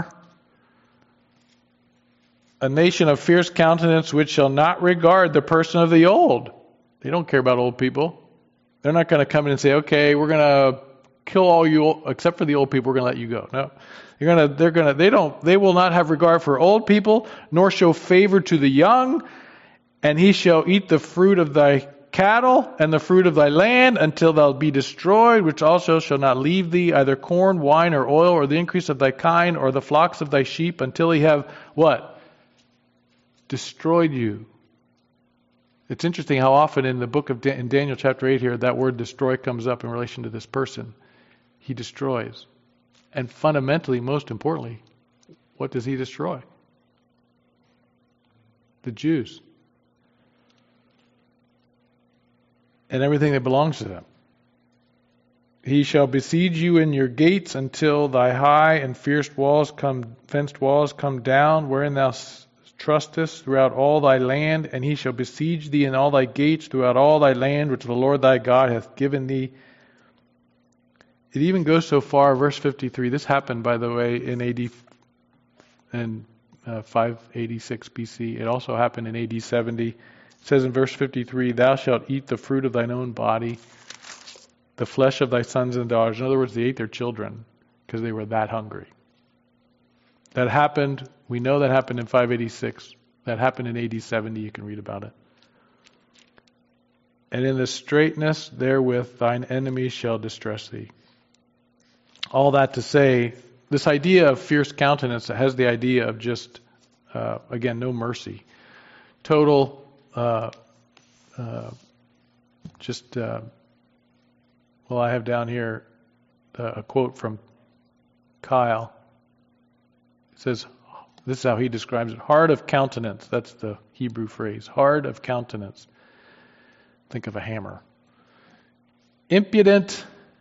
[SPEAKER 1] A nation of fierce countenance, which shall not regard the person of the old. They don't care about old people. They're not going to come in and say, "Okay, we're going to kill all you except for the old people. We're going to let you go." No. You're gonna, they're gonna, they don't, they will not have regard for old people, nor show favor to the young. And he shall eat the fruit of thy cattle and the fruit of thy land until thou be destroyed, which also shall not leave thee either corn, wine, or oil, or the increase of thy kind, or the flocks of thy sheep, until he have what? Destroyed you. It's interesting how often in the book of in Daniel chapter eight here, that word destroy comes up in relation to this person. He destroys. And fundamentally, most importantly, what does he destroy? The Jews. And everything that belongs to them. He shall besiege you in your gates until thy high and fierce walls come, fenced walls come down, wherein thou trustest throughout all thy land, and he shall besiege thee in all thy gates throughout all thy land, which the Lord thy God hath given thee. It even goes so far, verse fifty-three. This happened, by the way, in A D in uh, five eighty-six B C. It also happened in A D seventy. It says in verse fifty-three, "Thou shalt eat the fruit of thine own body, the flesh of thy sons and daughters." In other words, they ate their children because they were that hungry. That happened. We know that happened in five eighty-six. That happened in A D seventy. You can read about it. "And in the straightness therewith thine enemies shall distress thee." All that to say, this idea of fierce countenance has the idea of just, uh, again, no mercy. Total, uh, uh, just, uh, well, I have down here uh, a quote from Kyle. It says, this is how he describes it: hard of countenance. That's the Hebrew phrase. Hard of countenance. Think of a hammer. Impudent,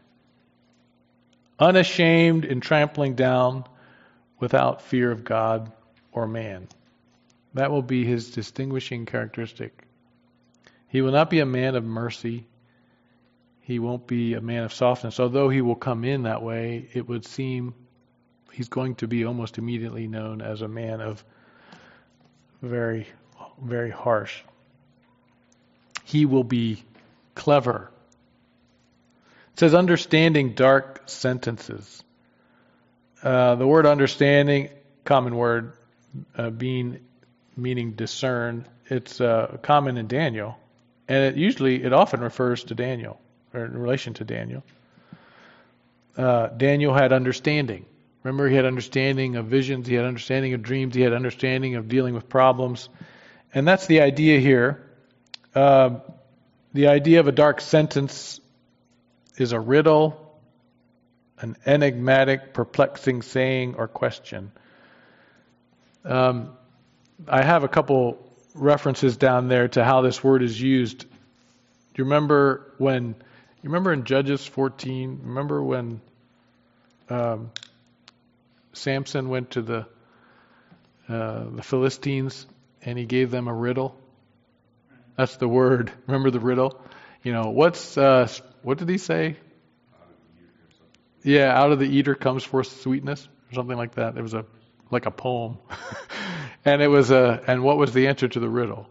[SPEAKER 1] unashamed in trampling down, without fear of God or man. That will be his distinguishing characteristic. He will not be a man of mercy. He won't be a man of softness. Although he will come in that way, it would seem he's going to be almost immediately known as a man of very, very harsh. He will be clever. It says understanding dark sentences. Uh, the word understanding, common word, uh, being meaning discern. It's uh, common in Daniel, and it usually it often refers to Daniel or in relation to Daniel. Uh, Daniel had understanding. Remember, he had understanding of visions. He had understanding of dreams. He had understanding of dealing with problems, and that's the idea here. Uh, the idea of a dark sentence is a riddle, an enigmatic, perplexing saying or question. Um, I have a couple references down there to how this word is used. Do you remember when, you remember in Judges fourteen, remember when um, Samson went to the uh, the Philistines and he gave them a riddle? That's the word. Remember the riddle? You know, what's, uh, what did he say? Yeah, out of the eater comes forth sweetness, or something like that. It was a, like a poem. and it was a, and what was the answer to the riddle?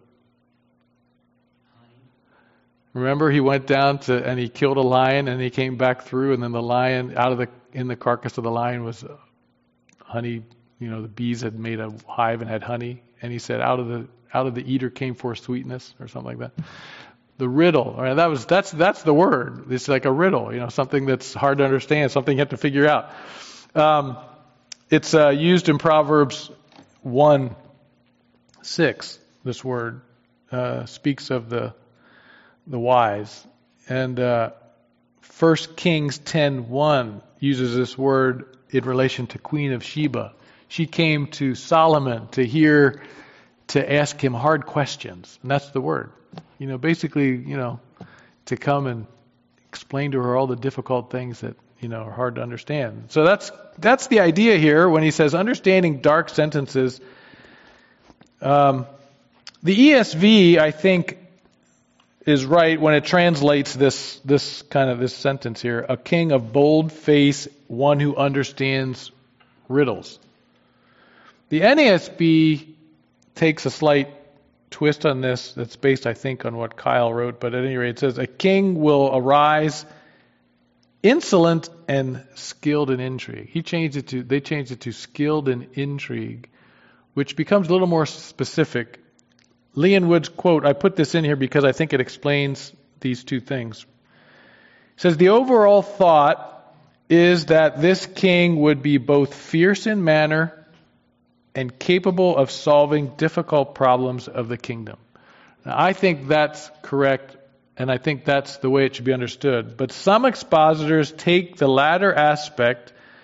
[SPEAKER 1] Remember, he went down to, and he killed a lion, and he came back through, and then the lion, out of the, in the carcass of the lion was honey, you know, the bees had made a hive and had honey, and he said, out of the, out of the eater came forth sweetness, or something like that. The riddle, all right, that was that's that's the word. It's like a riddle, you know, something that's hard to understand, something you have to figure out. Um, it's uh, used in Proverbs one six. This word uh, speaks of the the wise, and uh, First Kings ten one uses this word in relation to Queen of Sheba. She came to Solomon to hear, to ask him hard questions, and that's the word. You know, basically, you know, to come and explain to her all the difficult things that, you know, are hard to understand. So that's that's the idea here when he says understanding dark sentences. Um, the E S V, I think, is right when it translates this this kind of this sentence here: a king of bold face, one who understands riddles. The N A S B takes a slight twist on this that's based, I think, on what Kyle wrote, but at any rate, it says, a king will arise insolent and skilled in intrigue. He changed it to, they changed it to skilled in intrigue, which becomes a little more specific. Leon Wood's quote, I put this in here because I think it explains these two things. It says, the overall thought is that this king would be both fierce in manner and capable of solving difficult problems of the kingdom. Now, I think that's correct, and I think that's the way it should be understood. But some expositors take the latter aspect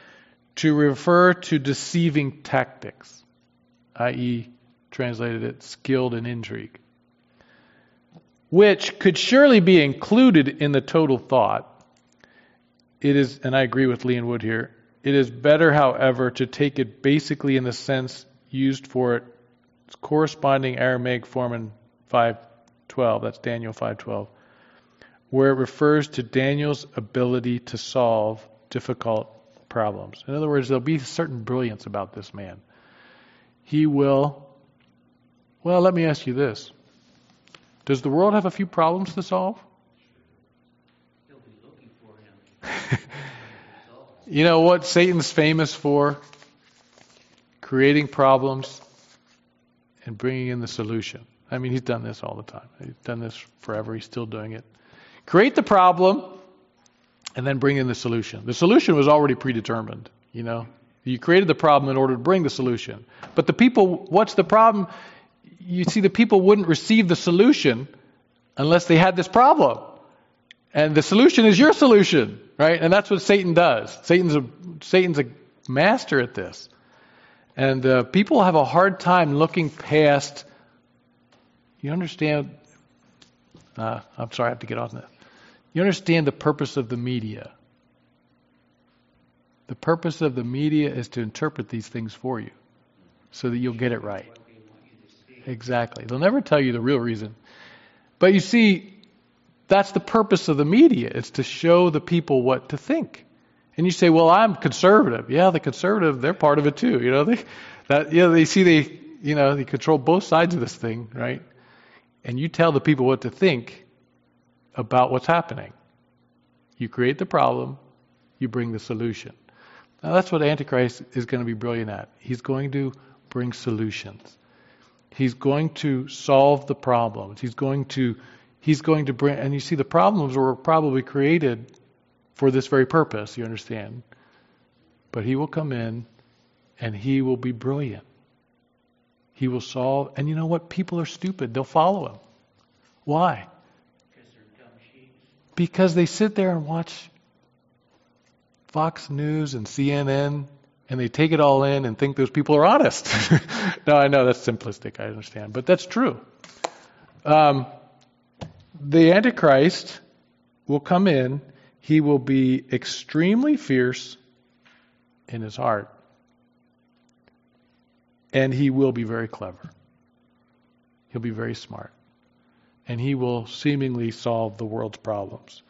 [SPEAKER 1] to refer to deceiving tactics, that is, translated it, skilled in intrigue, which could surely be included in the total thought. It is, and I agree with Leon Wood here, it is better, however, to take it basically in the sense used for it, its corresponding Aramaic form in five twelve, that's Daniel five twelve, where it refers to Daniel's ability to solve difficult problems. In other words, there'll be a certain brilliance about this man. He will, well, let me ask you this. Does the world have a few problems to solve?
[SPEAKER 2] He'll be looking for him.
[SPEAKER 1] You know what Satan's famous for? Creating problems and bringing in the solution. I mean, he's done this all the time. He's done this forever. He's still doing it. Create the problem and then bring in the solution. The solution was already predetermined, you know. You created the problem in order to bring the solution. But the people, what's the problem? You see, the people wouldn't receive the solution unless they had this problem. And the solution is your solution, right? And that's what Satan does. Satan's a, Satan's a master at this. And uh, people have a hard time looking past, you understand, uh, I'm sorry, I have to get on this. You understand the purpose of the media. The purpose of the media is to interpret these things for you so that you'll get it right.
[SPEAKER 2] What they want you to see.
[SPEAKER 1] Exactly. They'll never tell you the real reason. But you see, that's the purpose of the media. It's to show the people what to think. And you say, well, I'm conservative. Yeah, the conservative, they're part of it too. You know, they, that, you know, they see they, you know, they control both sides of this thing, right? And you tell the people what to think about what's happening. You create the problem, you bring the solution. Now that's what Antichrist is going to be brilliant at. He's going to bring solutions. He's going to solve the problems. He's going to, he's going to bring, and you see the problems were probably created for this very purpose, you understand. But he will come in and he will be brilliant. He will solve, and you know what? People are stupid. They'll follow him. Why?
[SPEAKER 2] Because they're dumb sheep.
[SPEAKER 1] Because they sit there and watch Fox News and C N N, and they take it all in and think those people are honest. No, I know that's simplistic, I understand, but that's true. Um, the Antichrist will come in. He will be extremely fierce in his heart, and he will be very clever. He'll be very smart, and he will seemingly solve the world's problems.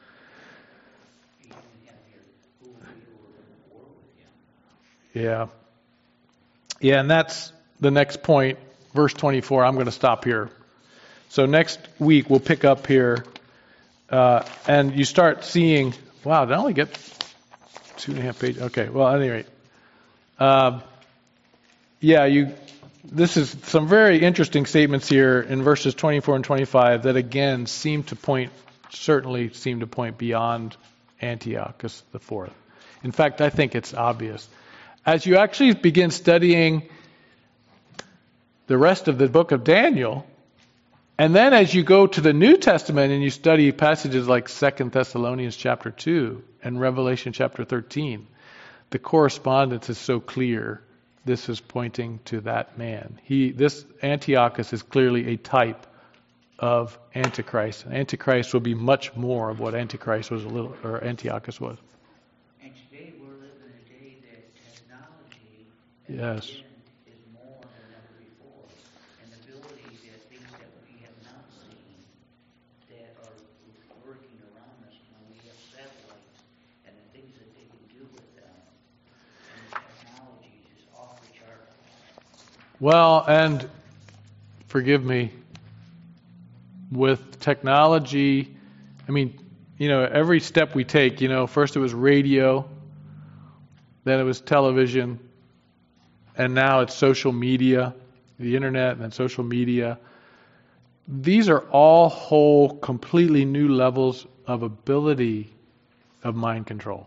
[SPEAKER 1] Yeah. Yeah, and that's the next point, verse twenty-four. I'm going to stop here. So next week we'll pick up here, uh, and you start seeing, wow, did I only get two and a half pages? Okay, well, at any rate. Um, yeah, you. This is some very interesting statements here in verses twenty-four and twenty-five that again seem to point, certainly seem to point beyond Antiochus the Fourth. In fact, I think it's obvious. As you actually begin studying the rest of the book of Daniel, and then as you go to the New Testament and you study passages like Second Thessalonians chapter two and Revelation chapter thirteen, the correspondence is so clear. This is pointing to that man. He, this Antiochus is clearly a type of Antichrist. Antichrist will be much more of what Antichrist was a little, or Antiochus was.
[SPEAKER 2] And today we're living in a day that technology
[SPEAKER 1] Yes.
[SPEAKER 2] again, is more than ever before. And the ability that things that we have not seen that are working around us when we have satellites and the things that they can do with them. And the technology is just off the chart.
[SPEAKER 1] Well, and forgive me, with technology, I mean, you know, every step we take, you know, first it was radio, then it was television, and now it's social media, the internet and then social media. These are all whole, completely new levels of ability of mind control.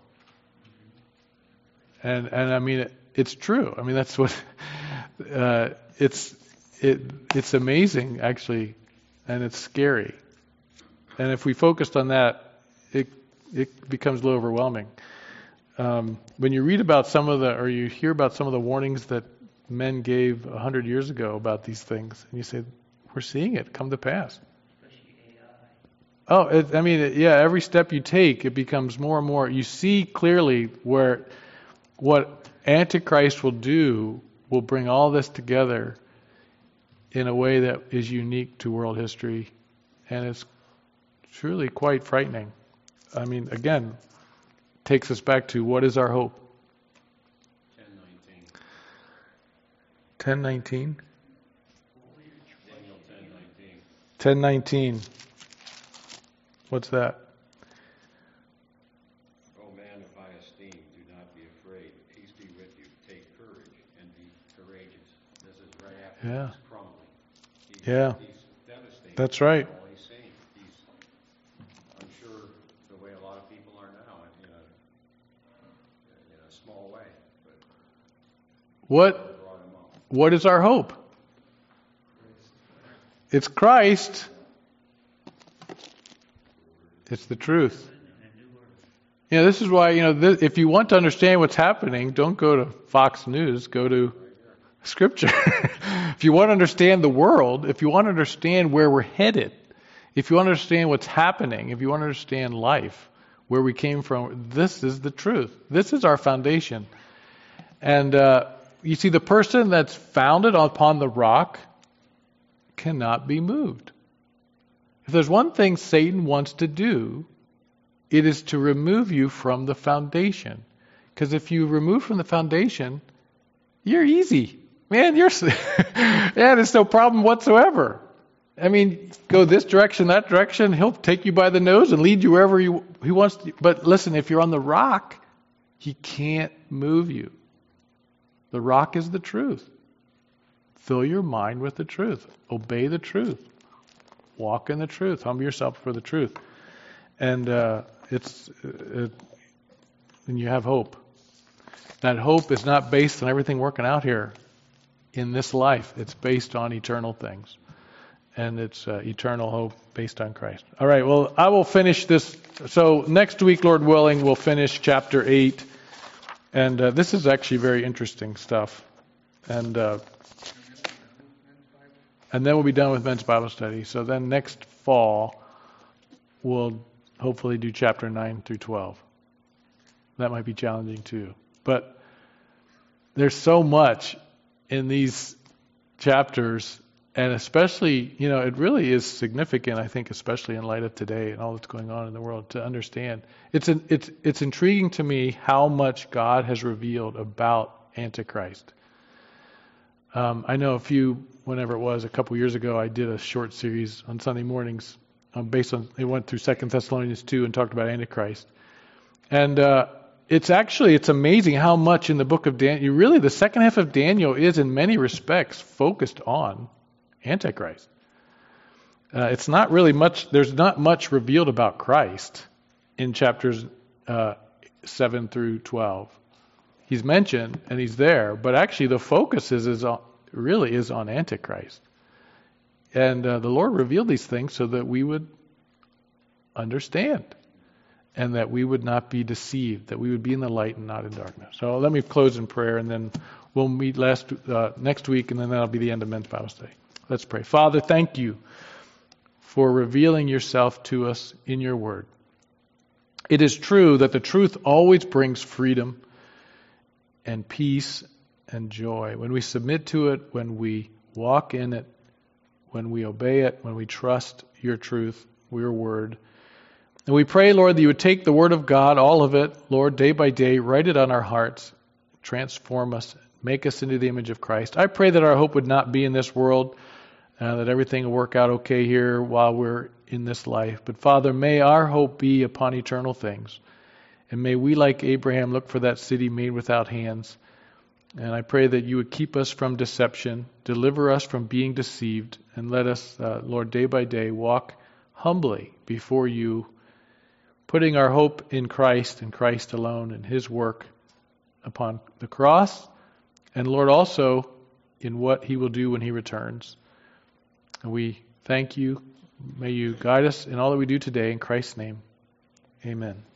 [SPEAKER 1] And and I mean, it, it's true. I mean, that's what, uh, it's it it's amazing, actually, and it's scary. And if we focused on that, it it becomes a little overwhelming. um, when you read about some of the, or you hear about some of the warnings that men gave a hundred years ago about these things, and you say, we're seeing it come to pass.
[SPEAKER 2] Especially A I.
[SPEAKER 1] Oh, it, I mean, it, yeah, every step you take, it becomes more and more. You see clearly where what Antichrist will do will bring all this together in a way that is unique to world history, and it's truly quite frightening. I mean, again, takes us back to what is our hope?
[SPEAKER 5] ten nineteen.
[SPEAKER 1] ten nineteen?
[SPEAKER 5] Daniel ten nineteen.
[SPEAKER 1] ten nineteen. What's that?
[SPEAKER 5] O man of high esteem, do not be afraid. Peace be with you. Take courage and be courageous. This is right after
[SPEAKER 1] Yeah.
[SPEAKER 5] he's crumbling. He's,
[SPEAKER 1] Yeah.
[SPEAKER 5] He's devastated.
[SPEAKER 1] That's right.
[SPEAKER 5] All he's saying. He's, I'm sure, the way a lot of people are now, in a, in a small way. But
[SPEAKER 1] What
[SPEAKER 5] God brought him up.
[SPEAKER 1] what is our hope? It's Christ. It's the truth.
[SPEAKER 2] And a new earth.
[SPEAKER 1] Yeah, this is why, you know, this, if you want to understand what's happening, don't go to Fox News, go to Scripture. If you want to understand the world, if you want to understand where we're headed, if you want to understand what's happening, if you want to understand life, where we came from, this is the truth. This is our foundation. And uh, you see, the person that's founded upon the rock cannot be moved. If there's one thing Satan wants to do, it is to remove you from the foundation. Because if you remove from the foundation, you're easy. Man, you're yeah, there's no problem whatsoever. I mean, go this direction, that direction, he'll take you by the nose and lead you wherever he, he wants to. But listen, if you're on the rock, he can't move you. The rock is the truth. Fill your mind with the truth. Obey the truth. Walk in the truth. Humble yourself for the truth. And uh, it's it, and you have hope. That hope is not based on everything working out here in this life. It's based on eternal things. And it's uh, eternal hope based on Christ. All right, well, I will finish this. So next week, Lord willing, we'll finish chapter eight. And uh, this is actually very interesting stuff. And uh, and then we'll be done with men's Bible study. So then next fall, we'll hopefully do chapter nine through twelve. That might be challenging too. But there's so much in these chapters, and especially, you know, it really is significant, I think, especially in light of today and all that's going on in the world, to understand. It's an, it's it's intriguing to me how much God has revealed about Antichrist. Um, I know a few, whenever it was, a couple years ago, I did a short series on Sunday mornings um, based on, it went through Second Thessalonians two and talked about Antichrist. And uh, it's actually, it's amazing how much in the book of Daniel, really the second half of Daniel is in many respects focused on Antichrist. Uh, it's not really much, there's not much revealed about Christ in chapters uh, seven through twelve. He's mentioned and he's there, but actually the focus is, is on, really is on Antichrist. And uh, the Lord revealed these things so that we would understand and that we would not be deceived, that we would be in the light and not in darkness. So let me close in prayer, and then we'll meet last uh, next week, and then that'll be the end of men's Bible study. Let's pray. Father, thank you for revealing yourself to us in your word. It is true that the truth always brings freedom and peace and joy. When we submit to it, when we walk in it, when we obey it, when we trust your truth, your word. And we pray, Lord, that you would take the word of God, all of it, Lord, day by day, write it on our hearts, transform us, make us into the image of Christ. I pray that our hope would not be in this world, uh, that everything will work out okay here while we're in this life. But Father, may our hope be upon eternal things. And may we, like Abraham, look for that city made without hands. And I pray that you would keep us from deception, deliver us from being deceived, and let us, uh, Lord, day by day walk humbly before you, putting our hope in Christ and Christ alone and his work upon the cross, and Lord, also in what he will do when he returns. And we thank you. May you guide us in all that we do today. In Christ's name, amen.